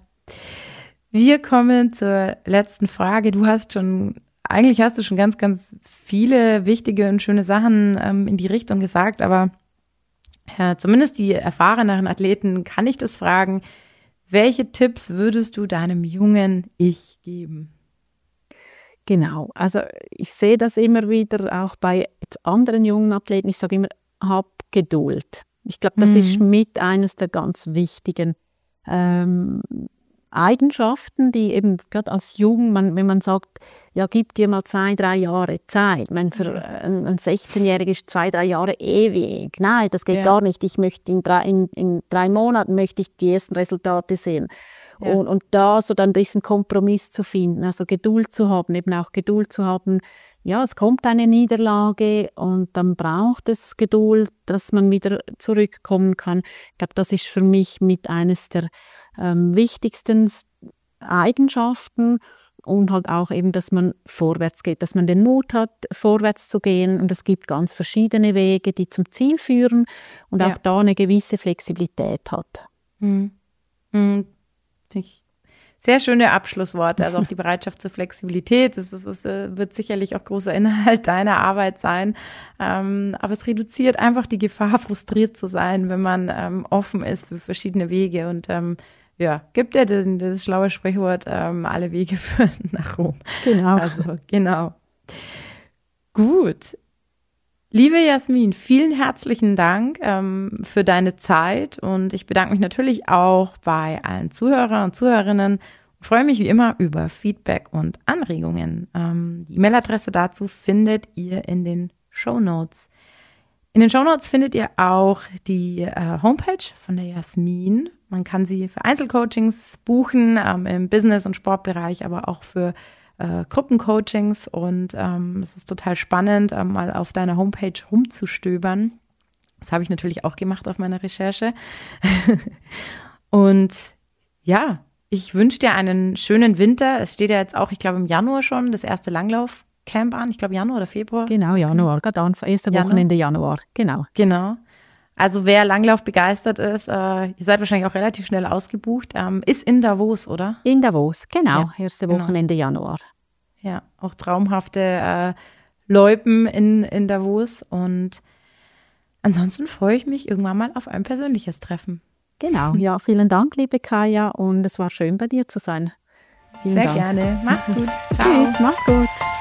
Wir kommen zur letzten Frage. Du hast schon, eigentlich hast du schon ganz, ganz viele wichtige und schöne Sachen ähm, in die Richtung gesagt, aber ja, zumindest die erfahreneren Athleten kann ich das fragen. Welche Tipps würdest du deinem jungen Ich geben? Genau, also ich sehe das immer wieder auch bei anderen jungen Athleten. Ich sage immer, hab Geduld. Ich glaube, das mhm. ist mit eines der ganz wichtigen Ähm, Eigenschaften, die eben gerade als Jugend, man, wenn man sagt, ja, gib dir mal zwei, drei Jahre Zeit. Ich meine, für einen, einen sechzehnjährigen ist zwei, drei Jahre ewig. Nein, das geht ja. gar nicht. Ich möchte in drei, in, in drei Monaten möchte ich die ersten Resultate sehen. Ja. Und, und da so dann diesen Kompromiss zu finden, also Geduld zu haben, eben auch Geduld zu haben, ja, es kommt eine Niederlage und dann braucht es Geduld, dass man wieder zurückkommen kann. Ich glaube, das ist für mich mit eines der ähm, wichtigsten Eigenschaften und halt auch eben, dass man vorwärts geht, dass man den Mut hat, vorwärts zu gehen und es gibt ganz verschiedene Wege, die zum Ziel führen und ja. auch da eine gewisse Flexibilität hat. Mhm. Mhm. Ich Sehr schöne Abschlussworte, also auch die Bereitschaft zur Flexibilität. Das, ist, das wird sicherlich auch großer Inhalt deiner Arbeit sein. Ähm, aber es reduziert einfach die Gefahr, frustriert zu sein, wenn man ähm, offen ist für verschiedene Wege. Und ähm, ja, gibt ja das, das schlaue Sprichwort, ähm, alle Wege führen nach Rom. Genau. Also, genau. Gut. Liebe Jasmin, vielen herzlichen Dank ähm, für deine Zeit und ich bedanke mich natürlich auch bei allen Zuhörern und Zuhörerinnen und freue mich wie immer über Feedback und Anregungen. Ähm, die E-Mail-Adresse dazu findet ihr in den Shownotes. In den Shownotes findet ihr auch die äh, Homepage von der Jasmin. Man kann sie für Einzelcoachings buchen, ähm, im Business- und Sportbereich, aber auch für Äh, Gruppencoachings und ähm, es ist total spannend, äh, mal auf deiner Homepage rumzustöbern. Das habe ich natürlich auch gemacht auf meiner Recherche. Und ja, ich wünsche dir einen schönen Winter. Es steht ja jetzt auch, ich glaube im Januar schon, das erste Langlaufcamp an. Ich glaube Januar oder Februar. Genau, Januar, gerade an, erste Januar. Wochenende Januar, genau. Genau. Also wer Langlauf begeistert ist, äh, ihr seid wahrscheinlich auch relativ schnell ausgebucht, ähm, ist in Davos, oder? In Davos, genau, ja, erste genau. Wochenende Januar. Ja, auch traumhafte äh, Loipen in, in Davos und ansonsten freue ich mich irgendwann mal auf ein persönliches Treffen. Genau, ja, vielen Dank, liebe Kaya, und es war schön bei dir zu sein. Vielen Sehr Dank. gerne. Mach's gut. Ciao. Tschüss, mach's gut.